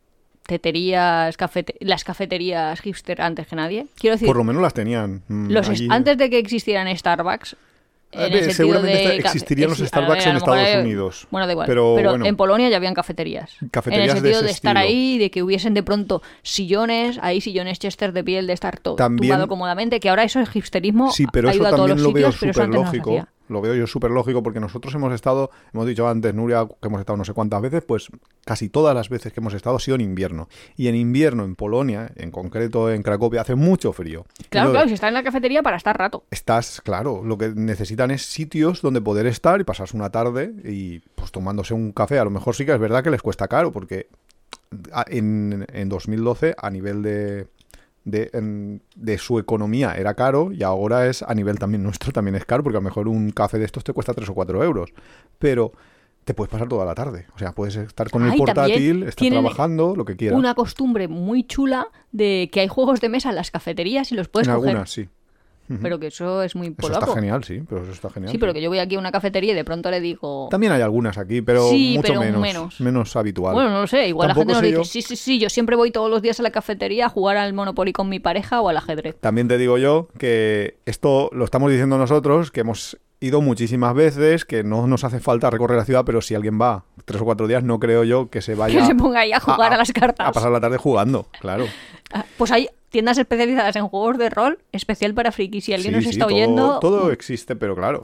teterías, cafete- las cafeterías hipster antes que nadie. Quiero decir, Por lo menos las tenían. mm, los es- allí. antes de que existieran Starbucks, A en ver, el sentido seguramente de esta- cafe- existirían los exi- a Starbucks ver, a en lo mejor Estados hay- Unidos. Bueno, da igual. Pero, Pero, bueno. en Polonia ya habían cafeterías. Cafeterías en el de sentido de, ese estar estilo. ahí, de que hubiesen de pronto sillones, ahí sillones Chester de piel, de estar todo También- tumbado cómodamente, que ahora eso es hipsterismo, Sí, pero ha eso ido a todos también los lo veo sitios, pero eso súper antes no se lógico. hacía. Lo veo yo súper lógico porque nosotros hemos estado, hemos dicho antes, Nuria, que hemos estado no sé cuántas veces, pues casi todas las veces que hemos estado ha sido en invierno. Y en invierno en Polonia, en concreto en Cracovia, hace mucho frío. Claro, Entonces, claro, si está en la cafetería para estar rato. Estás, claro, lo que necesitan es sitios donde poder estar y pasarse una tarde y pues tomándose un café. A lo mejor sí que es verdad que les cuesta caro porque a- en, en dos mil doce a nivel de, de, en- de su economía era caro y ahora es a nivel también nuestro también es caro porque a lo mejor un café de estos te cuesta tres o cuatro euros. Pero te puedes pasar toda la tarde. O sea, puedes estar con el Ay, también portátil, estar tienen trabajando, lo que quieras. Una costumbre muy chula de que hay juegos de mesa en las cafeterías y los puedes en coger. algunas, sí. Ujú. Pero que eso es muy Eso polaco. está genial, sí, pero eso está genial. Sí, pero que yo voy aquí a una cafetería y de pronto le digo... También hay algunas aquí, pero Sí, mucho pero menos, menos. menos habitual. Bueno, no lo sé, igual la Tampoco gente nos sé dice, yo. sí, sí, sí, yo siempre voy todos los días a la cafetería a jugar al Monopoly con mi pareja o al ajedrez. También te digo yo que esto lo estamos diciendo nosotros, que hemos ido muchísimas veces, que no nos hace falta recorrer la ciudad, pero si alguien va tres o cuatro días, no creo yo que se vaya Que se ponga ahí a jugar a, las cartas. a pasar la tarde jugando, claro. Ah, Pues hay tiendas especializadas en juegos de rol, especial para frikis. Si alguien Sí, nos sí, está todo, oyendo... todo existe, pero claro.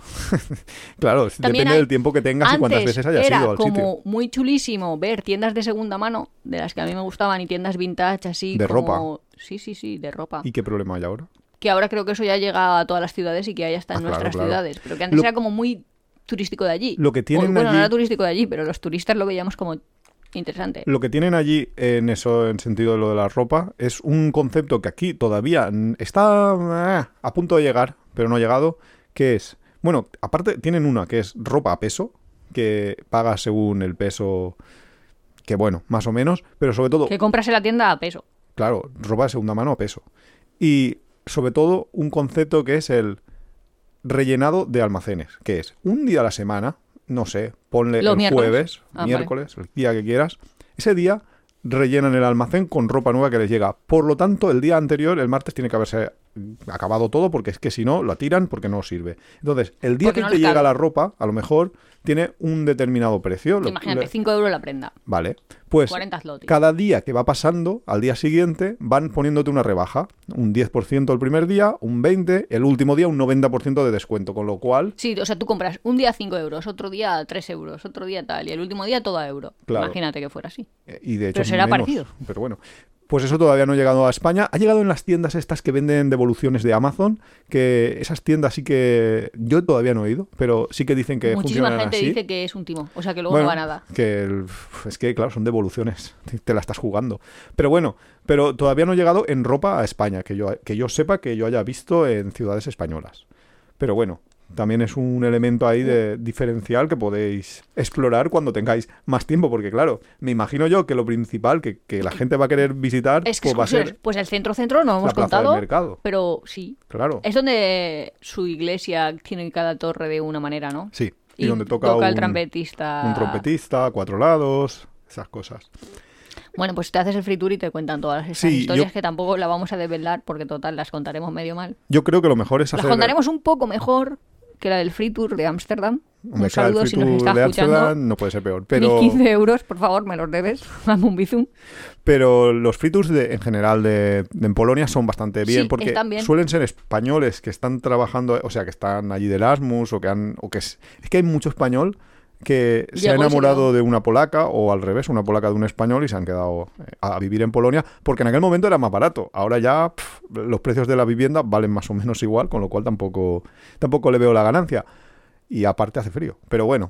claro, También depende hay- del tiempo que tengas y cuántas Antes veces hayas era ido al como sitio. muy chulísimo ver tiendas de segunda mano, de las que a mí me gustaban, y tiendas vintage así De como... Sí, sí, sí, de ropa. ¿Y qué problema hay ahora? Que ahora creo que eso ya llega a todas las ciudades y que ya está en Ah, claro, nuestras claro. ciudades. Pero que antes Lo- era como muy turístico de allí. Lo que tienen O, bueno, allí- no era turístico de allí, pero los turistas lo veíamos como interesante. Lo que tienen allí en eso, en sentido de lo de la ropa, es un concepto que aquí todavía mm, está eh, a punto de llegar, pero no ha llegado, que es, bueno, aparte tienen una que es ropa a peso, que paga según el peso, que bueno, más o menos, pero sobre todo, Que compras en la tienda a peso. claro, ropa de segunda mano a peso. Y sobre todo un concepto que es el rellenado de almacenes, que es un día a la semana, no sé, ponle Los el miércoles. jueves, Ah, vale. miércoles, el día que quieras, ese día rellenan el almacén con ropa nueva que les llega. Por lo tanto, el día anterior, el martes, tiene que haberse acabado todo porque es que si no, la tiran porque no sirve. Entonces, el día Porque que no te les llega cabe. la ropa, a lo mejor tiene un determinado precio. Lo- Imagínate, le- cinco euros la prenda. Vale, pues cuarenta zlotys. cada día que va pasando, al día siguiente, van poniéndote una rebaja. Un diez por ciento el primer día, un veinte por ciento, el último día un noventa por ciento de descuento. Con lo cual, Sí, o sea, tú compras un día cinco euros, otro día tres euros, otro día tal, y el último día todo a euro. Claro. Imagínate que fuera así. eh, y de hecho Pero será menos, parecido. Pero bueno, pues eso todavía no ha llegado a España. Ha llegado en las tiendas estas que venden devoluciones de Amazon, que esas tiendas sí que yo todavía no he ido, pero sí que dicen que Muchísima funcionan gente así. dice que es un timo, o sea que luego Bueno, no va nada. Que el- es que, claro, son devoluciones. Te, te la estás jugando. Pero bueno, pero todavía no ha llegado en ropa a España, que yo, que yo sepa que yo haya visto en ciudades españolas. Pero bueno, también es un elemento ahí de diferencial que podéis explorar cuando tengáis más tiempo, porque claro, me imagino yo que lo principal que, que la gente va a querer visitar Es que pues va a ser excursiones, pues el centro-centro no hemos la plaza del contado, mercado. pero sí. Claro, Es donde su iglesia tiene cada torre de una manera, ¿no? sí. Y, Y donde toca, el un, trompetista. un trompetista, a cuatro lados, esas cosas. Bueno, pues te haces el free tour y te cuentan todas esas Sí, historias yo- que tampoco la vamos a desvelar porque total las contaremos medio mal. Yo creo que lo mejor es Las hacer... contaremos un poco mejor que la del free tour de Ámsterdam. Hombre, Un claro, el saludo free si nos tour está de escuchando. Ámsterdam no puede ser peor, pero... Mis quince euros, por favor, me los debes. Dame un bizum. Pero los free tours de, en general de, de en Polonia son bastante bien Sí, porque están bien. suelen ser españoles que están trabajando, o sea, que están allí de Erasmus o que han... O que es, es que hay mucho español que se ha Llegó y se enamorado quedó. de una polaca o al revés, una polaca de un español y se han quedado eh, a vivir en Polonia porque en aquel momento era más barato. Ahora ya pf, los precios de la vivienda valen más o menos igual, con lo cual tampoco, tampoco le veo la ganancia. Y aparte hace frío. Pero bueno,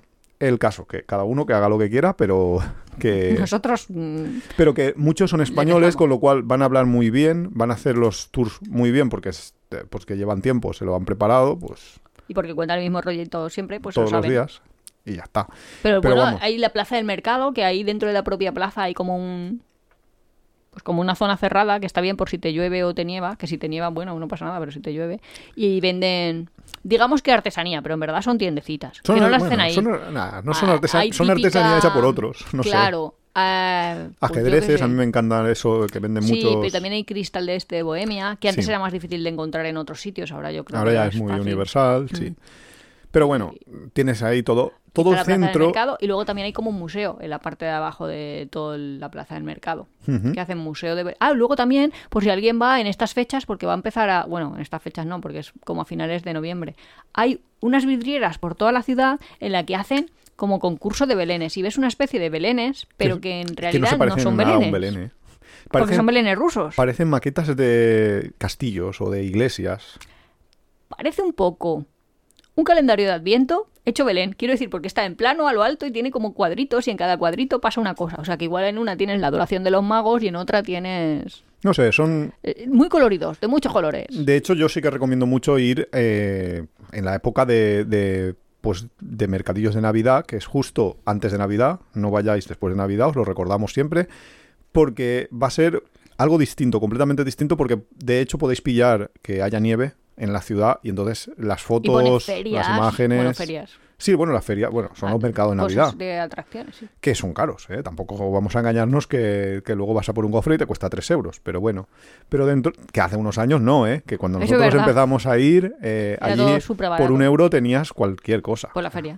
El caso, que cada uno que haga lo que quiera, pero que... Nosotros... mm, Pero que muchos son españoles, dejamos. con lo cual van a hablar muy bien, van a hacer los tours muy bien porque, es- pues que llevan tiempo, se lo han preparado, pues Y porque cuentan el mismo rollito siempre, pues todos lo los saben. días y ya está. Pero, Pero bueno, vamos. hay la plaza del mercado, que ahí dentro de la propia plaza hay como un... Pues como una zona cerrada, que está bien por si te llueve o te nieva, que si te nieva, bueno, no pasa nada, pero si te llueve. Y venden, digamos que artesanía, pero en verdad son tiendecitas. Son, que no las bueno, hacen ahí. son- nah, no son, Ah, artesa- hay son típica- artesanía hecha por otros, no sé. Claro. ah, pues yo qué Ajedrezes, sé. a mí me encanta eso, que venden Sí, muchos... pero también hay cristal de este de Bohemia, que antes Sí. era más difícil de encontrar en otros sitios, ahora yo creo Ahora que ya es es muy fácil. universal, sí. Pero bueno, tienes ahí todo, todo Está el la plaza del centro... mercado, y luego también hay como un museo en la parte de abajo de toda la plaza del mercado. Ujú. Que hacen museo de... Ah, luego también, por si alguien va en estas fechas, porque va a empezar a... Bueno, en estas fechas no, porque es como a finales de noviembre. Hay unas vidrieras por toda la ciudad en la que hacen como concurso de belenes. Y ves una especie de belenes, pero que en que no realidad se no, parecen son nada a belenes. un Belén, ¿eh? Porque Parecen, son belenes rusos. parecen maquetas de castillos o de iglesias. Parece un poco un calendario de Adviento hecho Belén. Quiero decir, porque está en plano a lo alto y tiene como cuadritos y en cada cuadrito pasa una cosa. O sea, que igual en una tienes la adoración de los magos y en otra tienes... No sé, son... eh, muy coloridos, de muchos colores. De hecho, yo sí que recomiendo mucho ir eh, en la época de, de, pues, de mercadillos de Navidad, que es justo antes de Navidad. No vayáis después de Navidad, os lo recordamos siempre, porque va a ser algo distinto, completamente distinto, porque de hecho podéis pillar que haya nieve en la ciudad y entonces las Y pone fotos, ferias, las imágenes... bueno, ferias. Sí, bueno, las ferias, bueno, son Ah, los mercados de cosas Navidad, de atracciones, sí. que son caros, ¿eh? Tampoco vamos a engañarnos que, que luego vas a por un gofre y te cuesta tres euros, pero bueno. Pero dentro, que hace unos años no, ¿eh? Que cuando Eso es nosotros verdad. empezamos a ir, eh, Era todo allí superbarato. por un euro tenías cualquier cosa. Por la feria.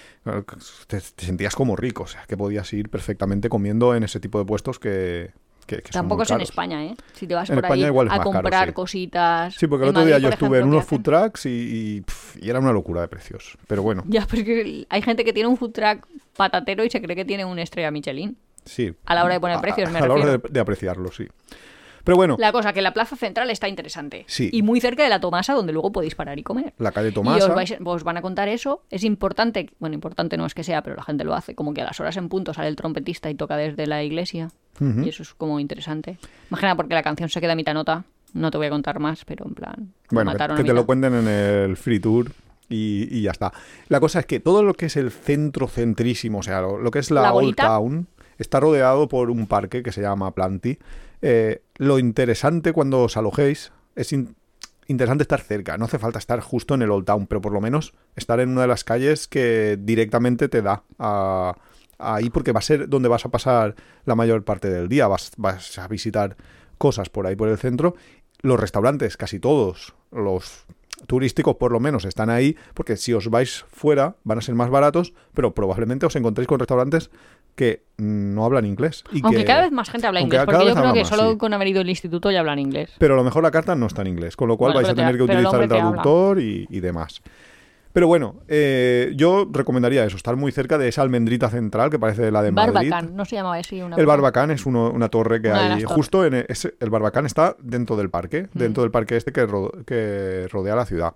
Te, te sentías como rico, o sea, que podías ir perfectamente comiendo en ese tipo de puestos que, que, que son Tampoco muy es en caros. España, ¿eh? Si te vas En por España ahí igual es a más caro, comprar sí. cositas... Sí, porque el En otro día Madrid, yo por estuve en ejemplo, unos ¿qué food hacen? trucks y, y, pff, y era una locura de precios. Pero bueno, Ya, pero es que hay gente que tiene un food truck patatero y se cree que tiene una estrella Michelin. sí. A la hora de poner precios, me A la hora refiero. de, de apreciarlo, sí. Pero bueno, La cosa, que la plaza central está interesante. Sí. Y muy cerca de la Tomasa, donde luego podéis parar y comer. la calle Y Tomasa... os, vais- os van a contar eso. Es importante, bueno, importante no es que sea, pero la gente lo hace. Como que a las horas en punto sale el trompetista y toca desde la iglesia. Ujú. Y eso es como interesante. Imagina, porque la canción se queda a mitad nota. No te voy a contar más, pero en plan... lo Bueno, que, mataron a que te lo mitad. cuenten en el free tour y, y ya está. La cosa es que todo lo que es el centro centrísimo, o sea, lo, lo que es la, La Old bolita. Town, está rodeado por un parque que se llama Planty. Eh, lo interesante cuando os alojéis es in- interesante estar cerca. No hace falta estar justo en el Old Town, pero por lo menos estar en una de las calles que directamente te da a... ahí, porque va a ser donde vas a pasar la mayor parte del día. Vas, vas a visitar cosas por ahí por el centro. Los restaurantes, casi todos, los turísticos por lo menos, están ahí, porque si os vais fuera van a ser más baratos, pero probablemente os encontréis con restaurantes que no hablan inglés. Y Aunque que- cada vez más gente habla aunque inglés, cada porque yo vez creo habla que más, solo sí. con haber ido al instituto ya hablan inglés. Pero a lo mejor la carta no está en inglés, con lo cual Bueno, vais a pero te- tener que pero el utilizar el hombre te habla. traductor y, y demás. Pero bueno, eh, yo recomendaría eso, estar muy cerca de esa almendrita central que parece la de Madrid. Barbacán, no se llamaba así. Una El Barbacán es uno- una torre que Una de hay las torres. justo en el, ese- el Barbacán está dentro del parque, dentro del parque este que, ro- que rodea la ciudad.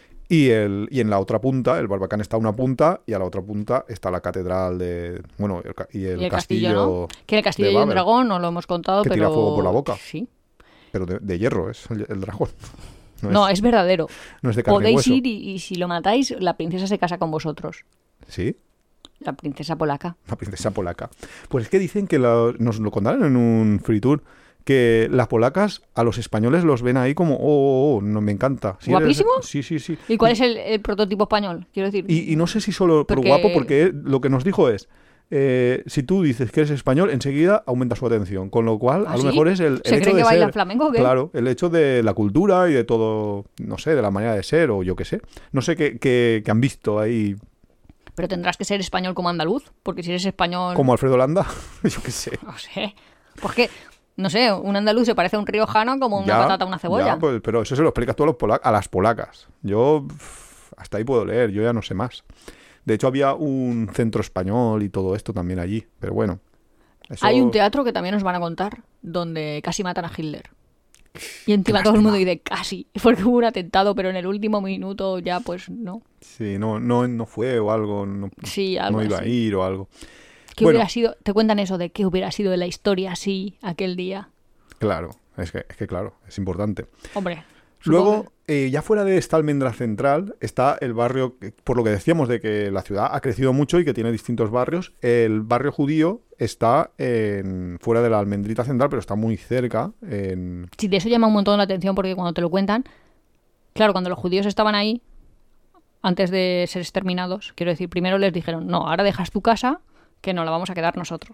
Y, el, y en la otra punta, el Barbacán está a una punta y a la otra punta está la catedral de... Bueno, el ca- y el, Y el castillo, castillo, ¿no? Que en el castillo de hay un Babel, dragón, no lo hemos contado, que pero... tira fuego por la boca. Sí. pero de, de hierro es el, el dragón. No, No, es, es verdadero. no es de carne y Podéis hueso. ir y, y si lo matáis, la princesa se casa con vosotros. Sí, La princesa polaca. la princesa polaca. Pues es que dicen que la- nos lo contaron en un free tour, que las polacas a los españoles los ven ahí como, oh, oh, oh, no me encanta. Si eres- ¿Guapísimo? Sí, sí, sí. ¿Y cuál es el, el prototipo español? Quiero decir. Y, y no sé si solo por Porque- guapo, porque lo que nos dijo es, eh, si tú dices que eres español, enseguida aumenta su atención. Con lo cual, ¿Ah, a lo sí? mejor es el, el ¿Se hecho creen de que bailan ser- flamenco o qué? Claro, el hecho de la cultura y de todo, no sé, de la manera de ser o yo qué sé. No sé qué, qué- qué han visto ahí, Pero tendrás que ser español como andaluz, porque si eres español... como Alfredo Landa, yo qué sé. No sé. Pues que, no sé, un andaluz se parece a un riojano como una Ya, patata a una cebolla. ya, pues, pero eso se lo explicas tú a, los pola- a las polacas. Yo pff, hasta ahí puedo leer, yo ya no sé más. De hecho, había un centro español y todo esto también allí, pero bueno. Eso... Hay un teatro que también nos van a contar, donde casi matan a Hitler. Y encima Qué todo el mundo lástima. dice casi, porque hubo un atentado, pero en el último minuto ya pues no. Sí, no, no, no fue o algo, no, Sí, algo no iba así. a ir o algo. ¿Qué Bueno, hubiera sido? Te cuentan eso de qué hubiera sido de la historia así aquel día. claro, es que, es que claro, es importante. Hombre. supongo Luego, eh, ya fuera de esta almendra central, está el barrio, que- por lo que decíamos de que la ciudad ha crecido mucho y que tiene distintos barrios. El barrio judío está en, fuera de la almendrita central, pero está muy cerca. En... que- Sí, de eso llama un montón la atención porque cuando te lo cuentan, claro, cuando los judíos estaban ahí, antes de ser exterminados, quiero decir, primero les dijeron, no, ahora dejas tu casa, que nos la vamos a quedar nosotros.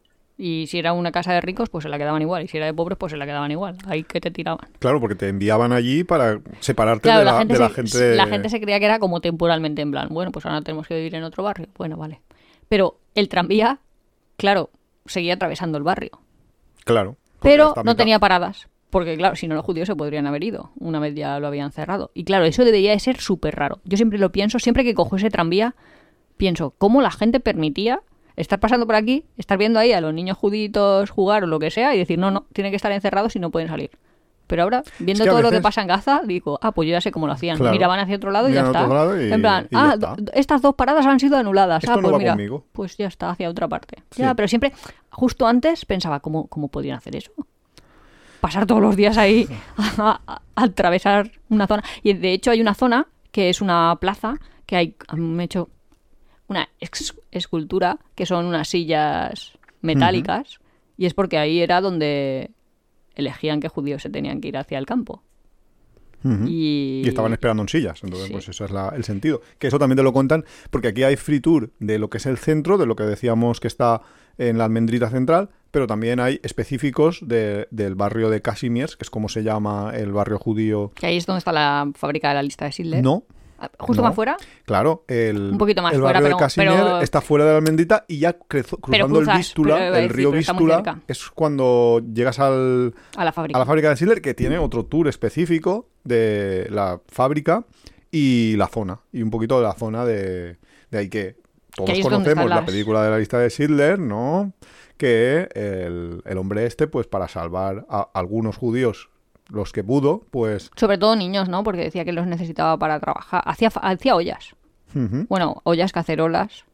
Y si era una casa de ricos, pues se la quedaban igual. Y si era de pobres, pues se la quedaban igual. Ahí que te tiraban. Claro, porque te enviaban allí para separarte Claro, de, la la, gente, de la se, gente. la gente se creía que era como temporalmente, en plan, bueno, pues ahora tenemos que vivir en otro barrio. Bueno, vale. Pero el tranvía, claro, seguía atravesando el barrio. Claro. porque Pero está a no mitad. tenía paradas. Porque, claro, si no, los judíos se podrían haber ido. Una vez ya lo habían cerrado. Y claro, eso debería de ser súper raro. Yo siempre lo pienso, siempre que cojo ese tranvía, pienso, ¿cómo la gente permitía estar pasando por aquí, estar viendo ahí a los niños juditos jugar o lo que sea y decir, no, no, tienen que estar encerrados y no pueden salir? Pero ahora, viendo Es que a todo lo que veces- pasa en Gaza, digo, ah, pues yo ya sé cómo lo hacían. Claro. Miraban hacia otro lado y Miran ya a está. otro lado y- en plan, y ya ah, está. d- estas dos paradas han sido anuladas. Esto ah, no pues va mira, conmigo. pues ya está, hacia otra parte. Sí. Ya, pero siempre, justo antes pensaba, ¿cómo, cómo podían hacer eso? Pasar todos los días ahí a, a- a atravesar una zona. Y de hecho hay una zona que es una plaza que hay, han hecho una ex- escultura que son unas sillas metálicas y es porque ahí era donde elegían qué judíos se tenían que ir hacia el campo. Ujú. Y, Y estaban esperando en sillas, entonces Sí. pues eso es la- el sentido. Que eso también te lo cuentan, porque aquí hay free tour de lo que es el centro, de lo que decíamos que está en la almendrita central, pero también hay específicos de- del barrio de Kazimierz, que es como se llama el barrio judío. que ahí es donde está la fábrica de la lista de Schindler. No, Ah, Justo no. más fuera. claro, el, Un poquito más el fuera, barrio pero- de Kazimierz pero- está fuera de la almendrita y ya crezo- cruzando cruzas, el Vístula, pero iba a el decir, río pero está muy Vístula, cerca. es cuando llegas al, A la fábrica. a la fábrica de Schindler, que tiene otro tour específico de la fábrica y la zona. Y un poquito de la zona de, de ahí que todos Que ahí es donde conocemos están la las- película de la lista de Schindler, ¿no? Que el, el hombre este, pues para salvar a algunos judíos, los que pudo, pues... Sobre todo niños, ¿no? Porque decía que los necesitaba para trabajar. Hacía, fa- hacía ollas. ujú. Bueno, ollas, cacerolas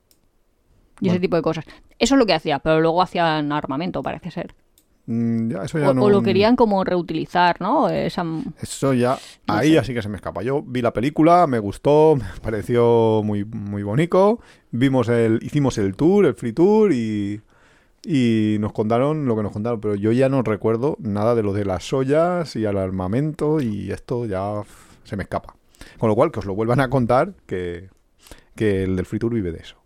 y ese Bueno. tipo de cosas. Eso es lo que hacía, pero luego hacían armamento, parece ser. Mm, ya, eso ya O, no... o lo querían como reutilizar, ¿no? Esa... Eso ya, No ahí sé. así que se me escapa. Yo vi la película, me gustó, me pareció muy, muy bonito. Vimos el, hicimos el tour, el free tour y, y nos contaron lo que nos contaron, pero yo ya no recuerdo nada de lo de las ollas y al armamento y esto ya uf, se me escapa. Con lo cual, que os lo vuelvan a contar, que, que el del free tour vive de eso.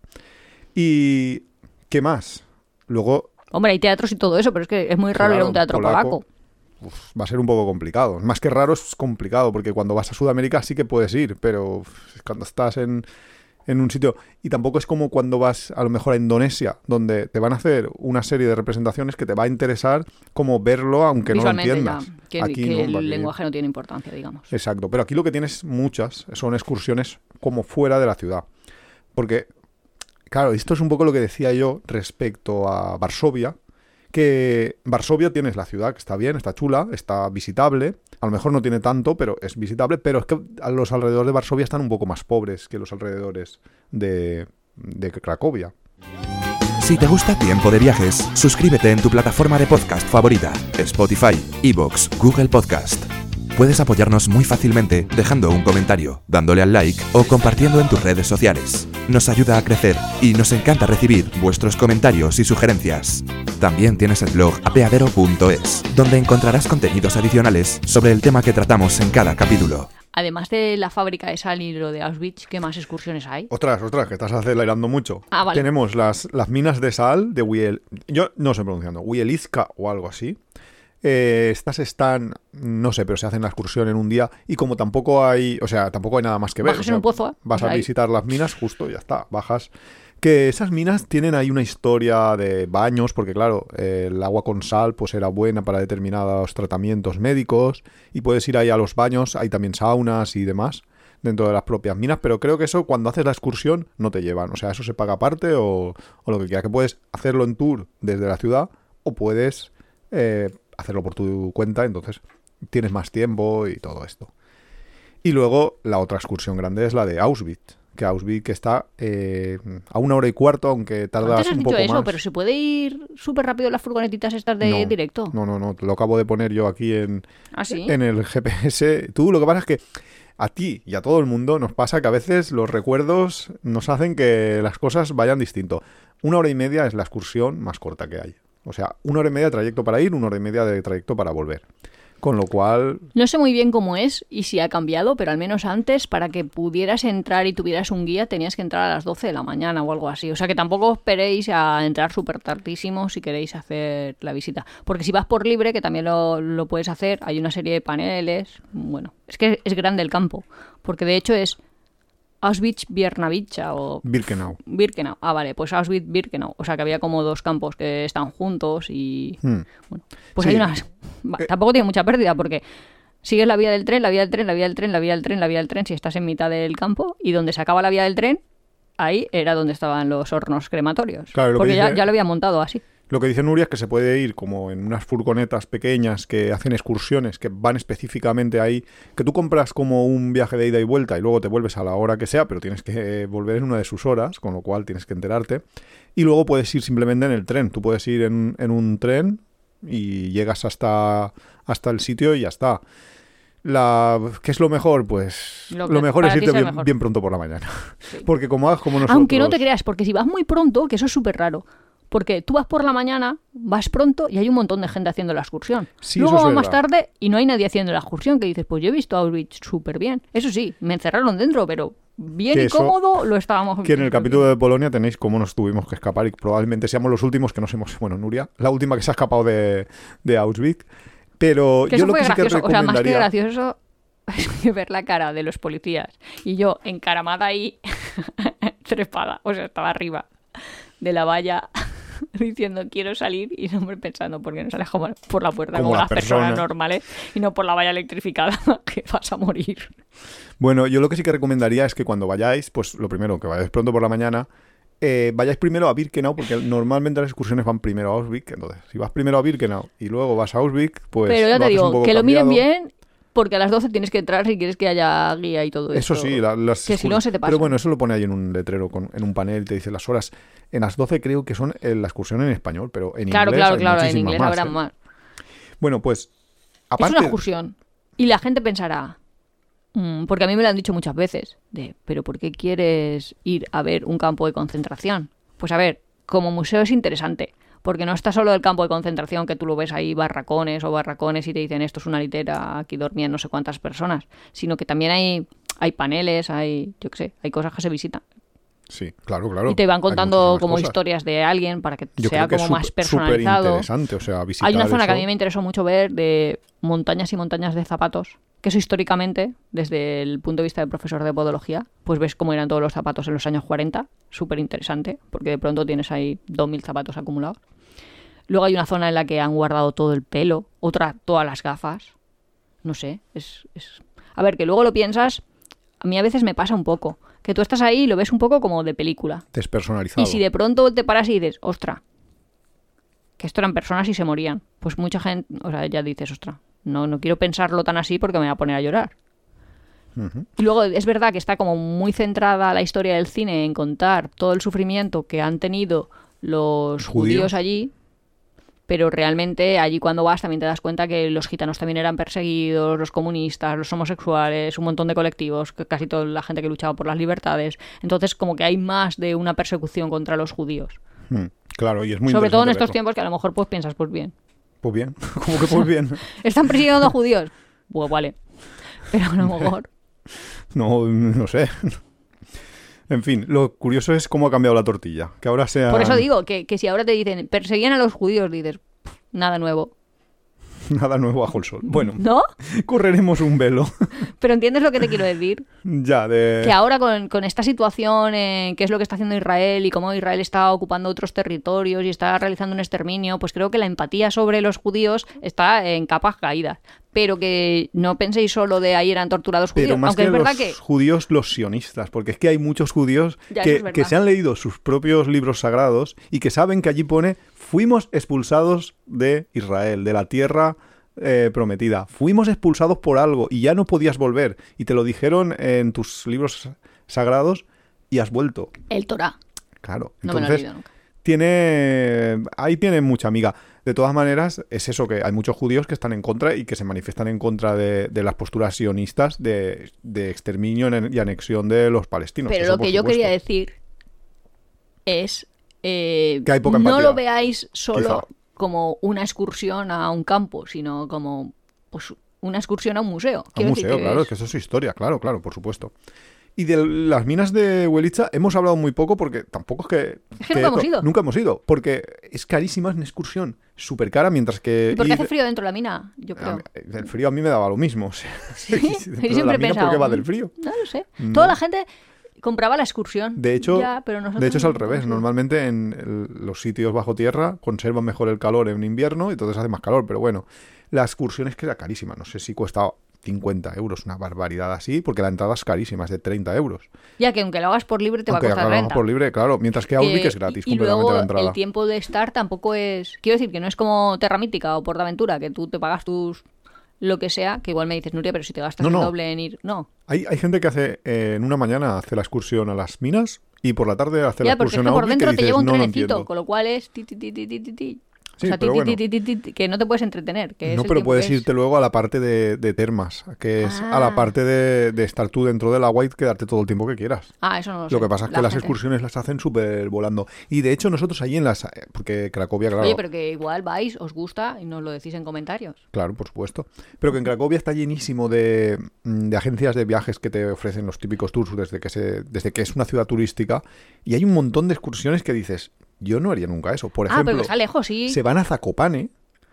¿Y qué más? Luego Hombre, hay teatros y todo eso, pero es que es muy raro ir a Claro, un teatro polaco. polaco. uf, va a ser un poco complicado. Más que raro es complicado, porque cuando vas a Sudamérica sí que puedes ir, pero uf, cuando estás en, en un sitio... Y tampoco es como cuando vas a lo mejor a Indonesia, donde te van a hacer una serie de representaciones que te va a interesar como verlo aunque no lo Visualmente entiendas. ya. Que, Aquí que no, el aquí- lenguaje no tiene importancia, digamos. Exacto, pero aquí lo que tienes muchas son excursiones como fuera de la ciudad. Porque, claro, esto es un poco lo que decía yo respecto a Varsovia, que Varsovia tienes la ciudad que está bien, está chula, está visitable, a lo mejor no tiene tanto, pero es visitable, pero es que a los alrededores de Varsovia están un poco más pobres que los alrededores de, de Cracovia. Si te gusta Tiempo de Viajes, suscríbete en tu plataforma de podcast favorita, Spotify, iVoox, Google Podcast. Puedes apoyarnos muy fácilmente dejando un comentario, dándole al like o compartiendo en tus redes sociales. Nos ayuda a crecer y nos encanta recibir vuestros comentarios y sugerencias. También tienes el blog apeadero punto es, donde encontrarás contenidos adicionales sobre el tema que tratamos en cada capítulo. Además de la fábrica de sal y lo de Auschwitz, ¿qué más excursiones hay? Otras, otras, que estás acelerando mucho. Ah, vale. Tenemos las, las minas de sal de Wiel... Yo no sé pronunciando, Wieliczka o algo así. Eh, estas están, no sé, pero se hacen la excursión en un día y como tampoco hay, o sea, tampoco hay nada más que ver. Bajas o sea, en un pozo, ¿eh? Vas O sea, a ahí- visitar las minas, justo, ya está, bajas. Que esas minas tienen ahí una historia de baños, porque claro, eh, el agua con sal pues era buena para determinados tratamientos médicos y puedes ir ahí a los baños, hay también saunas y demás dentro de las propias minas, pero creo que eso cuando haces la excursión no te llevan, o sea, eso se paga aparte o, o lo que quiera, que puedes hacerlo en tour desde la ciudad o puedes eh, hacerlo por tu cuenta, entonces tienes más tiempo y todo esto. Y luego la otra excursión grande es la de Auschwitz, que Auschwitz está eh, a una hora y cuarto, aunque tardas Antes has un dicho poco eso, más. pero se puede ir súper rápido las furgonetitas estas de no, directo. No, no, no, lo acabo de poner yo aquí en, ¿Ah, sí? en el G P S. Tú, lo que pasa es que a ti y a todo el mundo nos pasa que a veces los recuerdos nos hacen que las cosas vayan distinto. Una hora y media es la excursión más corta que hay. O sea, una hora y media de trayecto para ir, una hora y media de trayecto para volver. Con lo cual... No sé muy bien cómo es y si ha cambiado, pero al menos antes, para que pudieras entrar y tuvieras un guía, tenías que entrar a las doce de la mañana o algo así. O sea que tampoco os esperéis a entrar súper tardísimo si queréis hacer la visita. Porque si vas por libre, que también lo, lo puedes hacer, hay una serie de paneles. Bueno, es que es grande el campo, porque de hecho es Auschwitz-Birkenau o... Birkenau. Birkenau. Ah, vale, pues Auschwitz-Birkenau. O sea que había como dos campos que están juntos y... Hmm. Bueno, pues Sí. hay unas... Va, Eh. Tampoco tiene mucha pérdida porque sigues la vía del tren, la vía del tren, la vía del tren, la vía del tren, la vía del tren si estás en mitad del campo y donde se acaba la vía del tren, ahí era donde estaban los hornos crematorios. Claro, lo que porque ya, dice- ya lo había montado así. Lo que dice Nuria es que se puede ir como en unas furgonetas pequeñas que hacen excursiones, que van específicamente ahí, que tú compras como un viaje de ida y vuelta y luego te vuelves a la hora que sea, pero tienes que volver en una de sus horas, con lo cual tienes que enterarte. Y luego puedes ir simplemente en el tren. Tú puedes ir en, en un tren y llegas hasta, hasta el sitio y ya está. La, ¿Qué es lo mejor? Pues Lo lo, que mejor es para ti irte sea bien, mejor. bien pronto por la mañana. Sí. Porque como hagas como nosotros... Aunque no te creas, porque si vas muy pronto, que eso es súper raro. Porque tú vas por la mañana, vas pronto y hay un montón de gente haciendo la excursión. Sí, Luego eso vas es más verdad. tarde y no hay nadie haciendo la excursión. Que dices, pues yo he visto a Auschwitz súper bien. Eso sí, me encerraron dentro, pero bien Que y eso- cómodo lo estábamos. Que en el capítulo de Polonia tenéis cómo nos tuvimos que escapar y probablemente seamos los últimos que nos hemos... Bueno, Nuria, la última que se ha escapado de, de Auschwitz. Pero Que yo eso lo fue que sí que gracioso. O sea, más que recomendaría... gracioso es que ver la cara de los policías. Y yo encaramada ahí, trepada. O sea, estaba arriba de la valla diciendo quiero salir y el hombre pensando por qué no sales como por la puerta Como como, las las personas personas. normales y no por la valla electrificada que vas a morir. Bueno, yo lo que sí que recomendaría es que cuando vayáis, pues lo primero, que vayáis pronto por la mañana, eh, vayáis primero a Birkenau, porque normalmente las excursiones van primero a Auschwitz. Entonces, si vas primero a Birkenau y luego vas a Auschwitz, pues Pero ya lo te haces un digo, poco que lo miren cambiado. bien porque a las doce tienes que entrar si quieres que haya guía y todo eso. Eso sí, la- las que si no se te pasa. Pero bueno, eso lo pone ahí en un letrero, con, en un panel, te dice las horas. En las doce creo que son eh, la excursión en español, pero en Claro, inglés claro, hay claro, en muchísimas inglés más, habrá ¿eh? más. Bueno, pues, Es aparte... una excursión. Y la gente pensará, mm, porque a mí me lo han dicho muchas veces, de, pero ¿por qué quieres ir a ver un campo de concentración? Pues a ver, como museo es interesante, porque no está solo el campo de concentración que tú lo ves ahí barracones o barracones y te dicen esto es una litera, aquí dormían no sé cuántas personas, sino que también hay, hay paneles, hay, yo qué sé, hay cosas que se visitan. Sí, claro, claro. Y te van Hay contando muchísimas como cosas. historias de alguien para que Yo sea creo que como es más súper- personalizado. superinteresante, o sea, visitar Hay una zona que a eso. mí me interesó mucho ver de montañas y montañas de zapatos, que eso históricamente, desde el punto de vista del profesor de podología, pues ves cómo eran todos los zapatos en los años cuarenta, súper interesante, porque de pronto tienes ahí dos mil zapatos acumulados. Luego hay una zona en la que han guardado todo el pelo, otra todas las gafas. No sé, es, es... A ver, que luego lo piensas, a mí a veces me pasa un poco, que tú estás ahí y lo ves un poco como de película. Despersonalizado. Y si de pronto te paras y dices, ostra, que esto eran personas y se morían, pues mucha gente, o sea, ya dices, ostra, no, no quiero pensarlo tan así porque me voy a poner a llorar. Ujú. Y luego es verdad que está como muy centrada la historia del cine en contar todo el sufrimiento que han tenido los Judíos. judíos allí, pero realmente allí cuando vas también te das cuenta que los gitanos también eran perseguidos, los comunistas, los homosexuales, un montón de colectivos, que casi toda la gente que luchaba por las libertades. Entonces como que hay más de una persecución contra los judíos. Mm, claro, y es muy Sobre todo en interesante estos verlo. tiempos que a lo mejor pues piensas, pues bien. Pues bien, como que pues bien. ¿Están persiguiendo a judíos? Pues vale. Pero a lo mejor... No, no sé. En fin, lo curioso es cómo ha cambiado la tortilla. Que ahora sea... Por eso digo que, que si ahora te dicen perseguían a los judíos, dices, "Pff, nada nuevo". Nada nuevo bajo el sol. Bueno, ¿No? correremos un velo. Pero entiendes lo que te quiero decir. Ya, de... Que ahora con, con esta situación, eh, qué es lo que está haciendo Israel y cómo Israel está ocupando otros territorios y está realizando un exterminio, pues creo que la empatía sobre los judíos está en capas caídas. Pero que no penséis solo de ahí eran torturados judíos. Pero más Aunque que es verdad los que... judíos, los sionistas, porque es que hay muchos judíos Ya, eso que, es verdad. que se han leído sus propios libros sagrados y que saben que allí pone fuimos expulsados de Israel, de la tierra eh, prometida. Fuimos expulsados por algo y ya no podías volver. Y te lo dijeron en tus libros sagrados y has vuelto. El Torá. Claro. No Entonces, me lo olvido nunca. Tiene, ahí tiene mucha amiga. De todas maneras, es eso, que hay muchos judíos que están en contra y que se manifiestan en contra de, de las posturas sionistas de, de exterminio y anexión de los palestinos. Pero eso lo que yo supuesto. quería decir es eh, Que hay poca no empatía, lo veáis solo quizá. como una excursión a un campo, sino como pues una excursión a un museo. A un Quiero decir museo, que claro, es- es que eso es historia, claro, claro, por supuesto. Y de las minas de Huelitza hemos hablado muy poco porque tampoco es que... Es que nunca hemos ido. Nunca hemos ido, porque es carísima, es una excursión súper cara, mientras que... ¿Y por qué ir- hace frío dentro de la mina? Yo A creo. mí- el frío a mí me daba lo mismo. O sea, Sí, dentro yo de la siempre he mina, pensado. ¿por qué va del "Mm, frío? No lo sé. No. Toda la gente compraba la excursión. De hecho, Ya, pero nosotros de hecho es al no revés. hemos ido. Normalmente en el- los sitios bajo tierra conservan mejor el calor en invierno y entonces hace más calor. Pero bueno, la excursión es que era carísima. No sé si cuesta cincuenta euros, una barbaridad así, porque la entrada es carísima, es de treinta euros. Ya que aunque lo hagas por libre te Aunque va a costar acabamos renta. por libre, claro. Mientras que Auschwitz es gratis y completamente luego la entrada. el tiempo de estar tampoco es... Quiero decir que no es como Terra Mítica o Portaventura, que tú te pagas tus... lo que sea, que igual me dices, Nuria, pero si te gastas No, el no. doble en ir... No, Hay, hay gente que hace eh, en una mañana hace la excursión a las minas y por la tarde hace la ya, porque es excursión que a por Auschwitz dentro que te dices, lleva un no lo trenecito, entiendo. con lo cual es... ti, ti, ti, ti, ti, ti, ti. Sí, o sea, ti, pero ti, bueno. ti, ti, ti, ti, que no te puedes entretener. Que es No, el pero tiempo puedes que es. irte luego a la parte de, de termas, que es a la Ah. parte de, de estar tú dentro del agua y quedarte todo el tiempo que quieras. Ah, eso no lo sé. Lo que pasa es La que las gente. excursiones las hacen súper volando. Y de hecho nosotros allí en las... Porque Cracovia, claro, Oye, pero que igual vais, os gusta y nos lo decís en comentarios. claro, por supuesto. Pero que en Cracovia está llenísimo de, de agencias de viajes que te ofrecen los típicos tours desde que, se, desde que es una ciudad turística. Y hay un montón de excursiones que dices, yo no haría nunca eso. Por Ah, ejemplo, pero que está lejos, sí. se van a Zakopane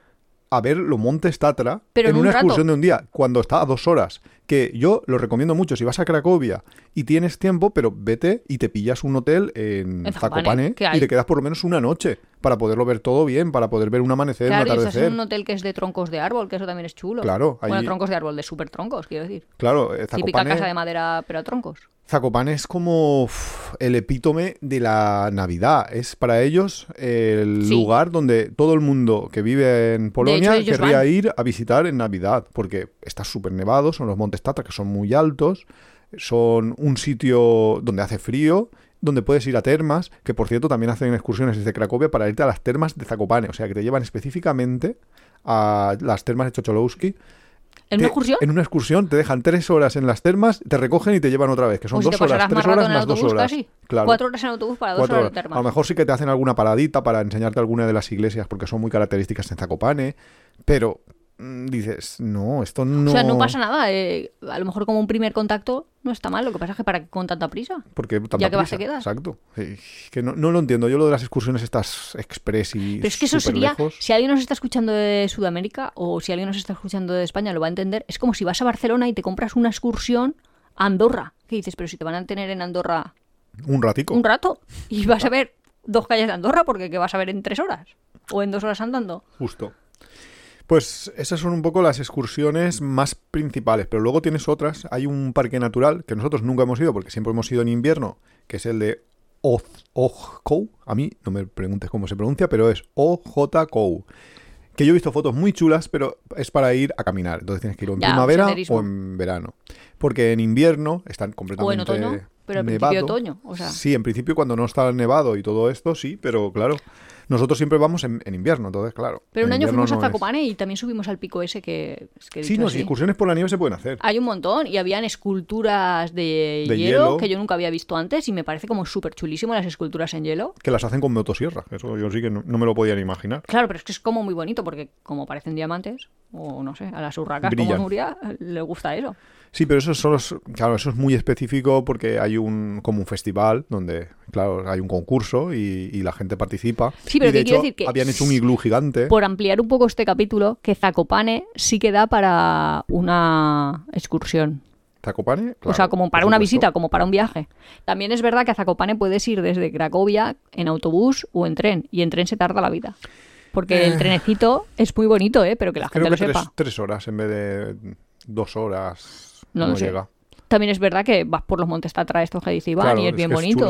a ver los Montes Tatra Pero en en un una rato. excursión de un día, cuando está a dos horas. Que yo lo recomiendo mucho. Si vas a Cracovia y tienes tiempo, pero vete y te pillas un hotel en, En Zakopane, Zakopane ¿qué hay? y te quedas por lo menos una noche para poderlo ver todo bien, para poder ver un amanecer, Claro, un y estás atardecer. en un hotel que es de troncos de árbol, que eso también es chulo. Claro, Bueno, ahí- troncos de árbol, de súper troncos, quiero decir. Claro, eh, Típica Zakopane, casa de madera, pero a troncos. Zakopane es como uf, el epítome de la Navidad. Es para ellos el Sí. lugar donde todo el mundo que vive en Polonia ellos querría van. ir a visitar en Navidad, porque está súper nevado, son los Montes Tatra, que son muy altos, son un sitio donde hace frío, donde puedes ir a termas, que por cierto también hacen excursiones desde Cracovia para irte a las termas de Zakopane, o sea que te llevan específicamente a las termas de Chocholowski. ¿En Te- una excursión? En una excursión te dejan tres horas en las termas, te recogen y te llevan otra vez, que son Pues si dos te horas, pasarás tres más rato horas en el más dos autobús horas. casi. Claro, Cuatro horas en autobús para dos cuatro horas horas. de termas. A lo mejor sí que te hacen alguna paradita para enseñarte alguna de las iglesias, porque son muy características en Zakopane, pero mm, dices, no, esto no... O sea, no pasa nada. eh, a lo mejor como un primer contacto no está mal. Lo que pasa es que para qué con tanta prisa. Porque tanta Ya que vas, prisa. te quedas. Exacto. Sí, que no, no lo entiendo. Yo lo de las excursiones estas express y Pero es que eso sería, superlejos, si alguien nos está escuchando de Sudamérica o si alguien nos está escuchando de España, lo va a entender. Es como si vas a Barcelona y te compras una excursión a Andorra. ¿Qué dices? Pero si te van a tener en Andorra un ratico. un rato y vas a ver dos calles de Andorra porque ¿qué vas a ver en tres horas? O en dos horas andando. Justo. Pues esas son un poco las excursiones más principales, pero luego tienes otras. Hay un parque natural que nosotros nunca hemos ido porque siempre hemos ido en invierno, que es el de Ojkou. A mí no me preguntes cómo se pronuncia, pero es O J Kou. Que yo he visto fotos muy chulas, pero es para ir a caminar. Entonces tienes que ir o en Ya, primavera senderismo. o en verano. Porque en invierno están completamente O en otoño, pero al principio nevado. de otoño, o sea. Sí, en principio cuando no está nevado y todo esto, sí, pero claro, nosotros siempre vamos en, en invierno, entonces claro. Pero un en año invierno fuimos a no es- Zakopane y también subimos al pico ese que... Es que he Sí, dicho no, así. sí, excursiones por la nieve se pueden hacer. Hay un montón y habían esculturas de, De hielo, hielo. que yo nunca había visto antes y me parece como súper chulísimo las esculturas en hielo. Que las hacen con motosierra. Eso yo sí que no, no me lo podía ni imaginar. Claro, pero es que es como muy bonito porque como parecen diamantes, o no sé, a las urracas Brillan. como Nuria le gusta eso. Sí, pero eso solo es, claro, eso es muy específico porque hay un como un festival donde, claro, hay un concurso y, y la gente participa. Sí, pero y de que quiero hecho, decir que habían hecho un iglú gigante. Por ampliar un poco este capítulo, que Zakopane sí que da para una excursión. ¿Zakopane? O Claro, sea, como para por una supuesto. visita, como para un viaje. También es verdad que a Zakopane puedes ir desde Cracovia en autobús o en tren. Y en tren se tarda la vida. Porque el trenecito es muy bonito, ¿eh? Pero que la Creo gente que lo tres, sepa. tres horas en vez de dos horas No no, lo sé. llega. También es verdad que vas por los montes Tatra estos que dice Iván Claro, y es es bien que es bonito. chulo.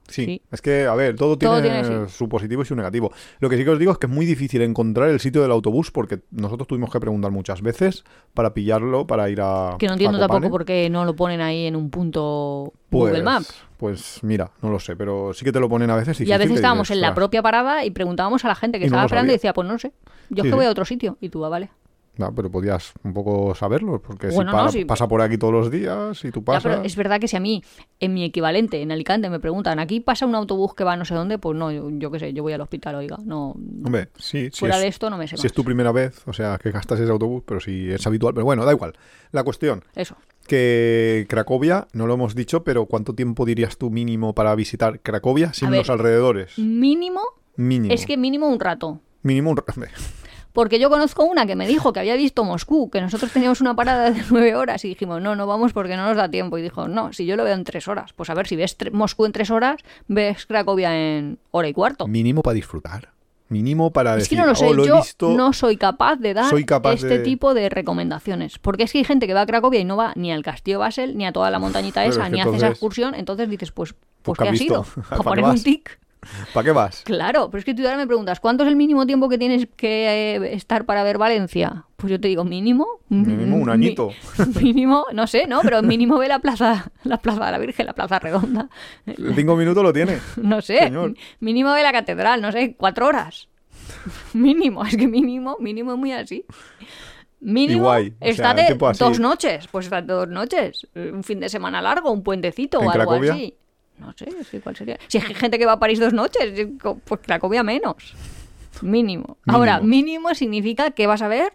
Sí, Sí. es que, a ver, todo tiene, Todo tiene, sí. su positivo y su negativo. Lo que sí que os digo es que es muy difícil encontrar el sitio del autobús porque nosotros tuvimos que preguntar muchas veces para pillarlo, para ir a Que no entiendo Zakopane. tampoco por qué no lo ponen ahí en un punto Pues, Google Maps. Pues mira, no lo sé, pero sí que te lo ponen a veces difícil. Y a veces que estábamos dices, en la "Ostras". propia parada y preguntábamos a la gente que Y no estaba lo esperando y sabía. decía, pues no sé, yo Sí, es que sí. voy a otro sitio. Y tú, ah, vale. No, pero podías un poco saberlo, porque Bueno, si no, para- sí. pasa por aquí todos los días y tú Ya, pasas... pero es verdad que si a mí, en mi equivalente, en Alicante, me preguntan, ¿aquí pasa un autobús que va no sé dónde? Pues no, yo, yo qué sé, yo voy al hospital, oiga. No, Hombre, sí, si fuera es, de esto no me sé si más. es tu primera vez, o sea, que gastas ese autobús, pero si es habitual, pero bueno, da igual. La cuestión, Eso. que Cracovia, no lo hemos dicho, pero ¿cuánto tiempo dirías tú mínimo para visitar Cracovia sin A ver, los alrededores? Mínimo, Mínimo. es que mínimo un rato. Mínimo un... hombre, Porque yo conozco una que me dijo que había visto Moscú, que nosotros teníamos una parada de nueve horas y dijimos, no, no vamos porque no nos da tiempo. Y dijo, no, si yo lo veo en tres horas. Pues a ver, si ves tre- Moscú en tres horas, ves Cracovia en hora y cuarto. mínimo para disfrutar. Mínimo para Es que decir, no lo sé, "Oh, lo he yo visto... no soy capaz de dar soy capaz este de- tipo de recomendaciones. Porque es que hay gente que va a Cracovia y no va ni al Castillo Basel, ni a toda la montañita Pero esa, es que ni hace esa entonces- excursión. Entonces dices, pues, Pues, pues ¿qué ¿qué has ha sido? visto? ¿Para ¿Para qué poner un vas? tic? ¿Para qué vas? Claro, pero es que tú ahora me preguntas, ¿cuánto es el mínimo tiempo que tienes que eh, estar para ver Valencia? Pues yo te digo, mínimo. Mínimo un Mi- añito. Mínimo, no sé, ¿no? Pero mínimo ve la plaza, la plaza de la Virgen, la plaza redonda. En cinco minutos lo tiene. No sé, Señor. mínimo ve la catedral, no sé, cuatro horas. Mínimo, es que mínimo, mínimo es muy así. Mínimo, Y guay, o sea, estate el tiempo así. dos noches, pues estate dos noches, un fin de semana largo, un puentecito ¿En o algo Cracovia? así. No sé, es que cuál sería. Si hay gente que va a París dos noches, pues Cracovia menos. Mínimo. Ahora, mínimo significa que vas a ver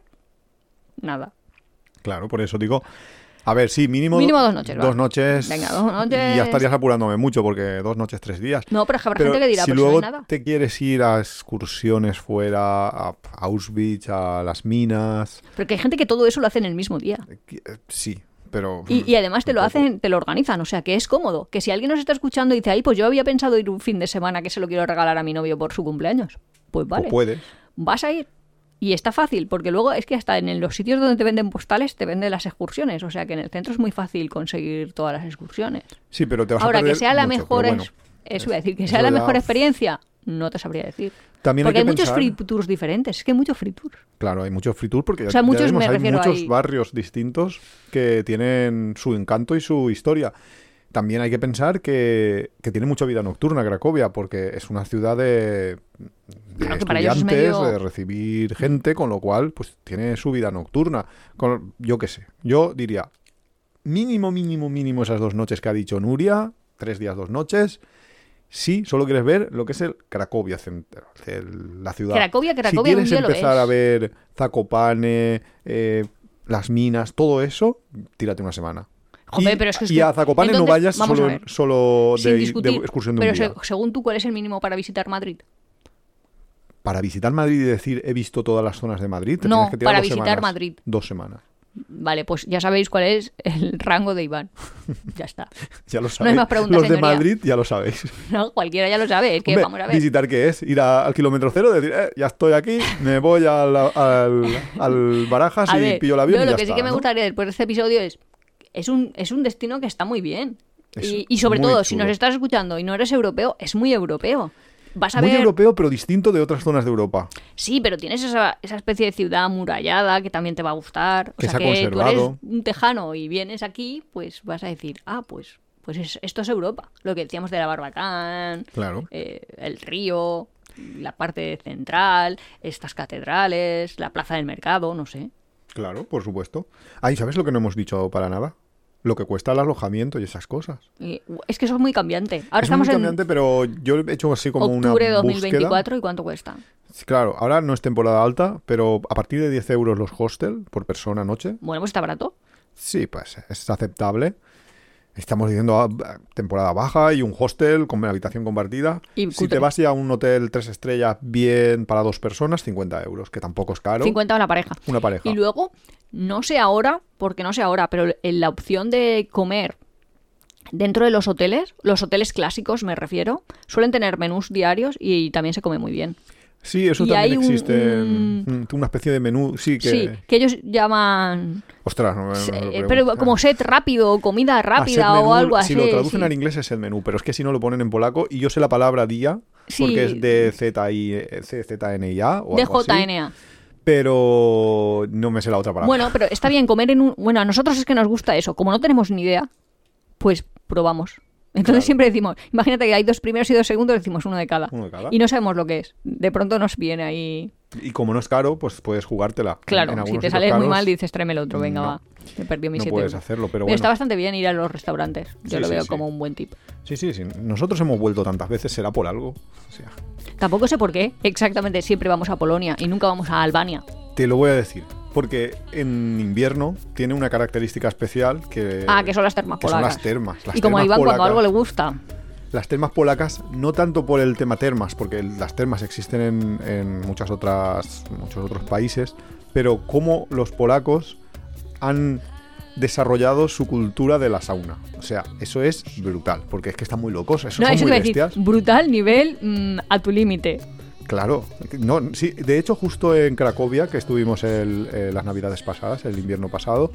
nada. Claro, por eso digo... A ver, sí, mínimo... Mínimo dos noches, va. Dos noches... Venga, dos noches. Y ya estarías apurándome mucho, porque dos noches, tres días. No, pero es que habrá Pero gente que dirá, si pero si no luego hay nada. te quieres ir a excursiones fuera, a Auschwitz, a las minas... Pero que hay gente que todo eso lo hace en el mismo día. eh, Sí, pero... Y, y además te lo tampoco. hacen, te lo organizan, o sea que es cómodo. Que si alguien nos está escuchando y dice, ay, pues yo había pensado ir un fin de semana que se lo quiero regalar a mi novio por su cumpleaños. Pues vale, Pues puedes. vas a ir. Y está fácil, porque luego es que hasta en los sitios donde te venden postales te venden las excursiones. O sea que en el centro es muy fácil conseguir todas las excursiones. Sí, pero te vas Ahora, a que perder sea la mucho, mejor... pero bueno. es- eso iba a decir, que eso sea la ya- mejor experiencia, no te sabría decir. También Porque hay hay, que muchos pensar- free tours diferentes. Es que hay mucho free tour. Claro, hay muchos free tour porque O sea, ya- ya muchos vemos, me hay refiero muchos ahí. barrios distintos que tienen su encanto y su historia. También hay que pensar que, que tiene mucha vida nocturna Cracovia, porque es una ciudad de, de Claro que para ellos es estudiantes, medio- de recibir gente, con lo cual pues tiene su vida nocturna. Con, yo qué sé, yo diría mínimo, mínimo, mínimo esas dos noches que ha dicho Nuria, tres días, dos noches. Si solo quieres ver lo que es el Cracovia, centro, el- la ciudad. Cracovia, Cracovia, si un quieres día lo empezar ves. a ver Zakopane, eh, las minas, todo eso, tírate una semana. Joder, y, pero es que es y que- a Zakopane no entonces, vayas vamos solo, a ver. solo Sin de, discutir. de excursión de un Pero día. se- según tú, ¿cuál es el mínimo para visitar Madrid? Para visitar Madrid y decir he visto todas las zonas de Madrid, te No, tienes que tirar para dos visitar semanas. Madrid. Dos semanas. Vale, pues ya sabéis cuál es el rango de Iván. Ya está. Ya lo No hay sabéis. más preguntas, Los de señoría. Madrid ya lo sabéis. No, cualquiera ya lo sabe. Es que Hombre, vamos a ver. visitar qué es, ir a- al kilómetro cero, decir, eh, ya estoy aquí, me voy al, al, al Barajas A y ver, pillo el avión yo y lo ya que está, sí que me ¿no? gustaría después de este episodio es es un, es un destino que está muy bien. Es Y, y sobre muy todo, si chulo. nos estás escuchando y no eres europeo, es muy europeo. Vas a Muy ver... europeo, pero distinto de otras zonas de Europa. Sí, pero tienes esa, esa especie de ciudad amurallada que también te va a gustar. O Que sea, se ha que tú eres conservado. un tejano y vienes aquí, pues vas a decir, ah, pues, pues es- esto es Europa. Lo que decíamos de la Barbacán, Claro. eh, el río, la parte central, estas catedrales, la plaza del mercado, no sé. Claro, por supuesto. Ay, ¿sabes lo que no hemos dicho para nada? Lo que cuesta el alojamiento y esas cosas. Y, es que eso es muy cambiante. Ahora es estamos muy en cambiante, pero yo he hecho así como una octubre de dos mil búsqueda. veinticuatro y ¿cuánto cuesta? Sí, claro, ahora no es temporada alta, pero a partir de diez euros los hostel por persona noche, Bueno, pues está barato. sí, pues es aceptable. Estamos diciendo ah, temporada baja y un hostel con una habitación compartida. Y Si cutre. te vas ya a un hotel tres estrellas bien para dos personas, cincuenta euros, que tampoco es caro. cincuenta a la pareja. Una pareja. Y luego, no sé ahora, porque no sé ahora, pero en la opción de comer dentro de los hoteles, los hoteles clásicos me refiero, suelen tener menús diarios y también se come muy bien. Sí, eso y también hay un- existe. un- Una especie de menú, sí, que... Sí, que ellos llaman... Ostras, no, no, no se- lo pero pregunto. como set rápido, comida Ah, rápida set menú, o algo así. Si lo traducen sí. al inglés es el menú, pero es que si no lo ponen en polaco, y yo sé la palabra día, Sí. porque es de Z I, C Z N I A o De algo así, J N A. pero no me sé la otra palabra. Bueno, pero está bien comer en un... Bueno, a nosotros es que nos gusta eso. Como no tenemos ni idea, pues probamos. Entonces Claro. siempre decimos, imagínate que hay dos primeros y dos segundos, decimos uno de cada. Uno de cada. Y no sabemos lo que es. De pronto nos viene ahí... Y como no es caro, pues puedes jugártela. Claro, En si algunos te sitios sale muy caros, mal, dices tráeme el otro, venga, no. va. Me perdió mis no siete puedes euros. hacerlo, pero Pero bueno. está bastante bien ir a los restaurantes. Yo Sí, lo sí, veo sí. como un buen tip. Sí, sí, sí. Nosotros hemos vuelto tantas veces, será por algo. O sea, Tampoco sé por qué exactamente siempre vamos a Polonia y nunca vamos a Albania. te lo voy a decir. Porque en invierno tiene una característica especial que... Ah, que son las termas que son polacas. las termas. Las y como a termas Iván cuando polacas- algo le gusta. Las termas polacas, no tanto por el tema termas, porque el- las termas existen en, en muchas otras, muchos otros países, pero cómo los polacos han desarrollado su cultura de la sauna. O sea, eso es brutal, porque es que están muy locos, esos No, son eso muy te iba a decir, bestias. brutal nivel mm, a tu límite. Claro, no, sí, de hecho justo en Cracovia, que estuvimos el, eh, las navidades pasadas, el invierno pasado,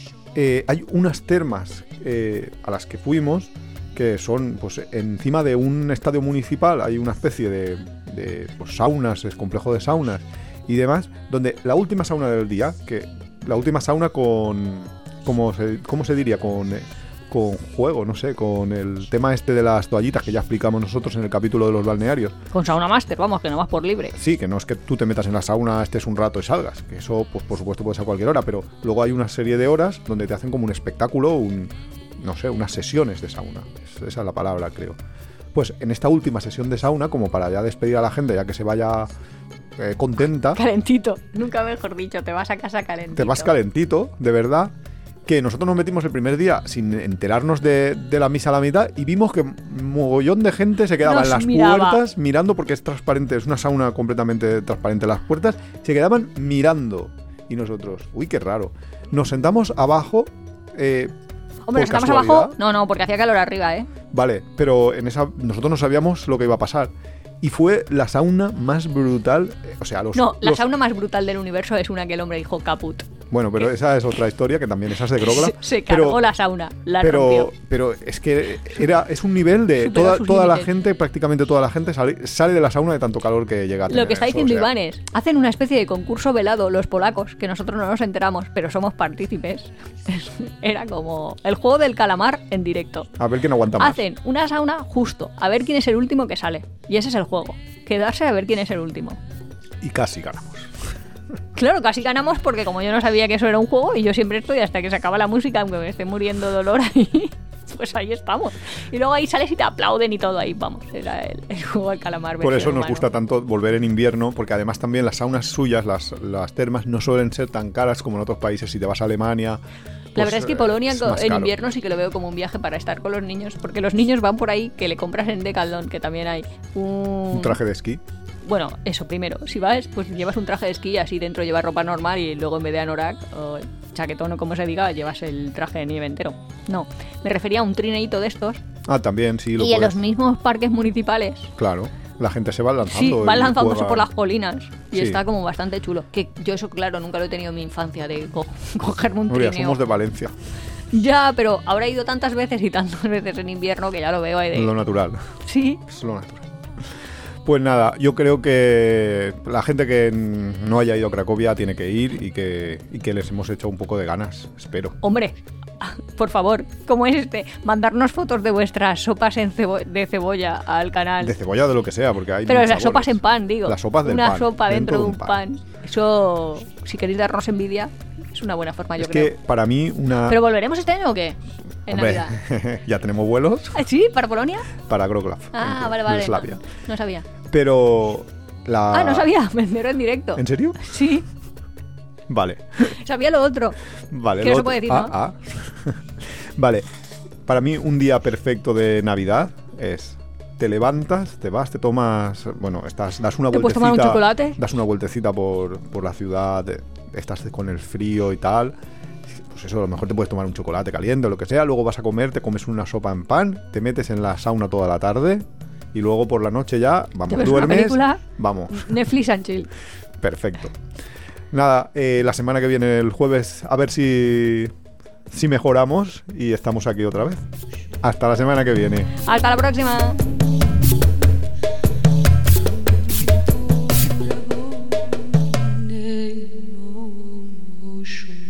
eh, hay unas termas eh, a las que fuimos que son pues encima de un estadio municipal, hay una especie de, de pues, saunas, es complejo de saunas y demás, donde la última sauna del día, que la última sauna con, ¿cómo se, cómo se diría? Con... Eh, con juego, no sé, con el tema este de las toallitas que ya explicamos nosotros en el capítulo de los balnearios. Con sauna master, vamos, que no vas por libre. Sí, que no es que tú te metas en la sauna, estés un rato y salgas, que eso, pues por supuesto, puede ser a cualquier hora, pero luego hay una serie de horas donde te hacen como un espectáculo, un, no sé, unas sesiones de sauna. Es- esa es la palabra, creo. Pues en esta última sesión de sauna, como para ya despedir a la gente, ya que se vaya eh, contenta, Calentito, nunca mejor dicho, te vas a casa calentito. te vas calentito, de verdad, que nosotros nos metimos el primer día sin enterarnos de, de la misa a la mitad y vimos que un mogollón de gente se quedaba Nos en las miraba. puertas mirando, porque es transparente, es una sauna completamente transparente las puertas, se quedaban mirando y nosotros, uy, qué raro, nos sentamos abajo, eh, Hombre, por estamos casualidad. abajo. No, no, porque hacía calor arriba, ¿eh? Vale, pero en esa nosotros no sabíamos lo que iba a pasar y fue la sauna más brutal, eh, o sea, los, No, la los- sauna más brutal del universo es una que el hombre dijo caput. bueno, pero esa es otra historia, que también esa es de Grogla. Se, se cargó pero, la sauna, la pero, rompió. pero es que era es un nivel de Superó toda, sus toda la límites. gente, prácticamente toda la gente sale, sale de la sauna de tanto calor que llega a tener Lo que está eso, diciendo o sea, Iván es, hacen una especie de concurso velado los polacos, que nosotros no nos enteramos, pero somos partícipes. Era como el juego del calamar en directo. a ver quién aguanta más. Hacen una sauna justo, a ver quién es el último que sale. Y ese es el juego. Quedarse a ver quién es el último. Y casi ganamos. Claro, casi ganamos porque como yo no sabía que eso era un juego y yo siempre estoy hasta que se acaba la música, aunque me esté muriendo de dolor ahí, pues ahí estamos. Y luego ahí sales y te aplauden y todo ahí, vamos, era el, el juego del calamar. Por eso versión nos humano. gusta tanto volver en invierno, porque además también las saunas suyas, las, las termas, no suelen ser tan caras como en otros países. Si te vas a Alemania... La pues, verdad es que eh, Polonia es co- más en caro. invierno sí que lo veo como un viaje para estar con los niños, porque los niños van por ahí que le compras en Decathlon, que también hay un... Un traje de esquí. Bueno, eso primero. Si vas, pues llevas un traje de esquí, así dentro llevas ropa normal y luego en vez de anorak o chaquetón o como se diga, llevas el traje de nieve entero. No, me refería a un trineito de estos Ah, también, sí, lo y en puedes. los mismos parques municipales. Claro, la gente se va lanzando. Sí, van y lanzándose juega. por las colinas y Sí. está como bastante chulo. Que yo eso, claro, nunca lo he tenido en mi infancia de co- cogerme un Nuria, trineo. somos de Valencia, Ya, pero habrá ido tantas veces y tantas veces en invierno que ya lo veo ahí de... lo natural. Sí, Es lo natural. Pues nada, yo creo que la gente que no haya ido a Cracovia tiene que ir y que, y que les hemos hecho un poco de ganas, espero. hombre, por favor, ¿cómo es este? Mandarnos fotos de vuestras sopas en cebo- de cebolla al canal. De cebolla o de lo que sea, porque hay Pero mil las sopas sabores. en pan, digo. Las sopas del Una pan, sopa dentro, dentro de de un un pan. pan. Eso, si queréis darnos envidia, es una buena forma, yo Es creo. que para mí una... ¿Pero volveremos este año o qué? En Hombre, Navidad. ya tenemos vuelos ¿Ah, ¿Sí? ¿Para Polonia? para Groglav, Ah, en- vale, en vale. Eslavia. No, no sabía. Pero la... Ah, no sabía. Me entero en directo. ¿En serio? Sí, Vale. sabía lo otro. Vale, Que no lo se otro- puede decir, ah, ¿no? ah. Vale. Para mí un día perfecto de Navidad es te levantas, te vas, te tomas, bueno, estás, das una ¿Te puedes vueltecita, tomar un chocolate? das una vueltecita por, por la ciudad, te- estás con el frío y tal. Pues eso, a lo mejor te puedes tomar un chocolate caliente o lo que sea, luego vas a comer, te comes una sopa en pan, te metes en la sauna toda la tarde y luego por la noche ya, vamos, ¿Te ves una duermes, película? vamos. Netflix and chill. Perfecto. Nada, eh, la semana que viene, el jueves, a ver si, si mejoramos y estamos aquí otra vez. Hasta la semana que viene. Hasta la próxima. Ocean.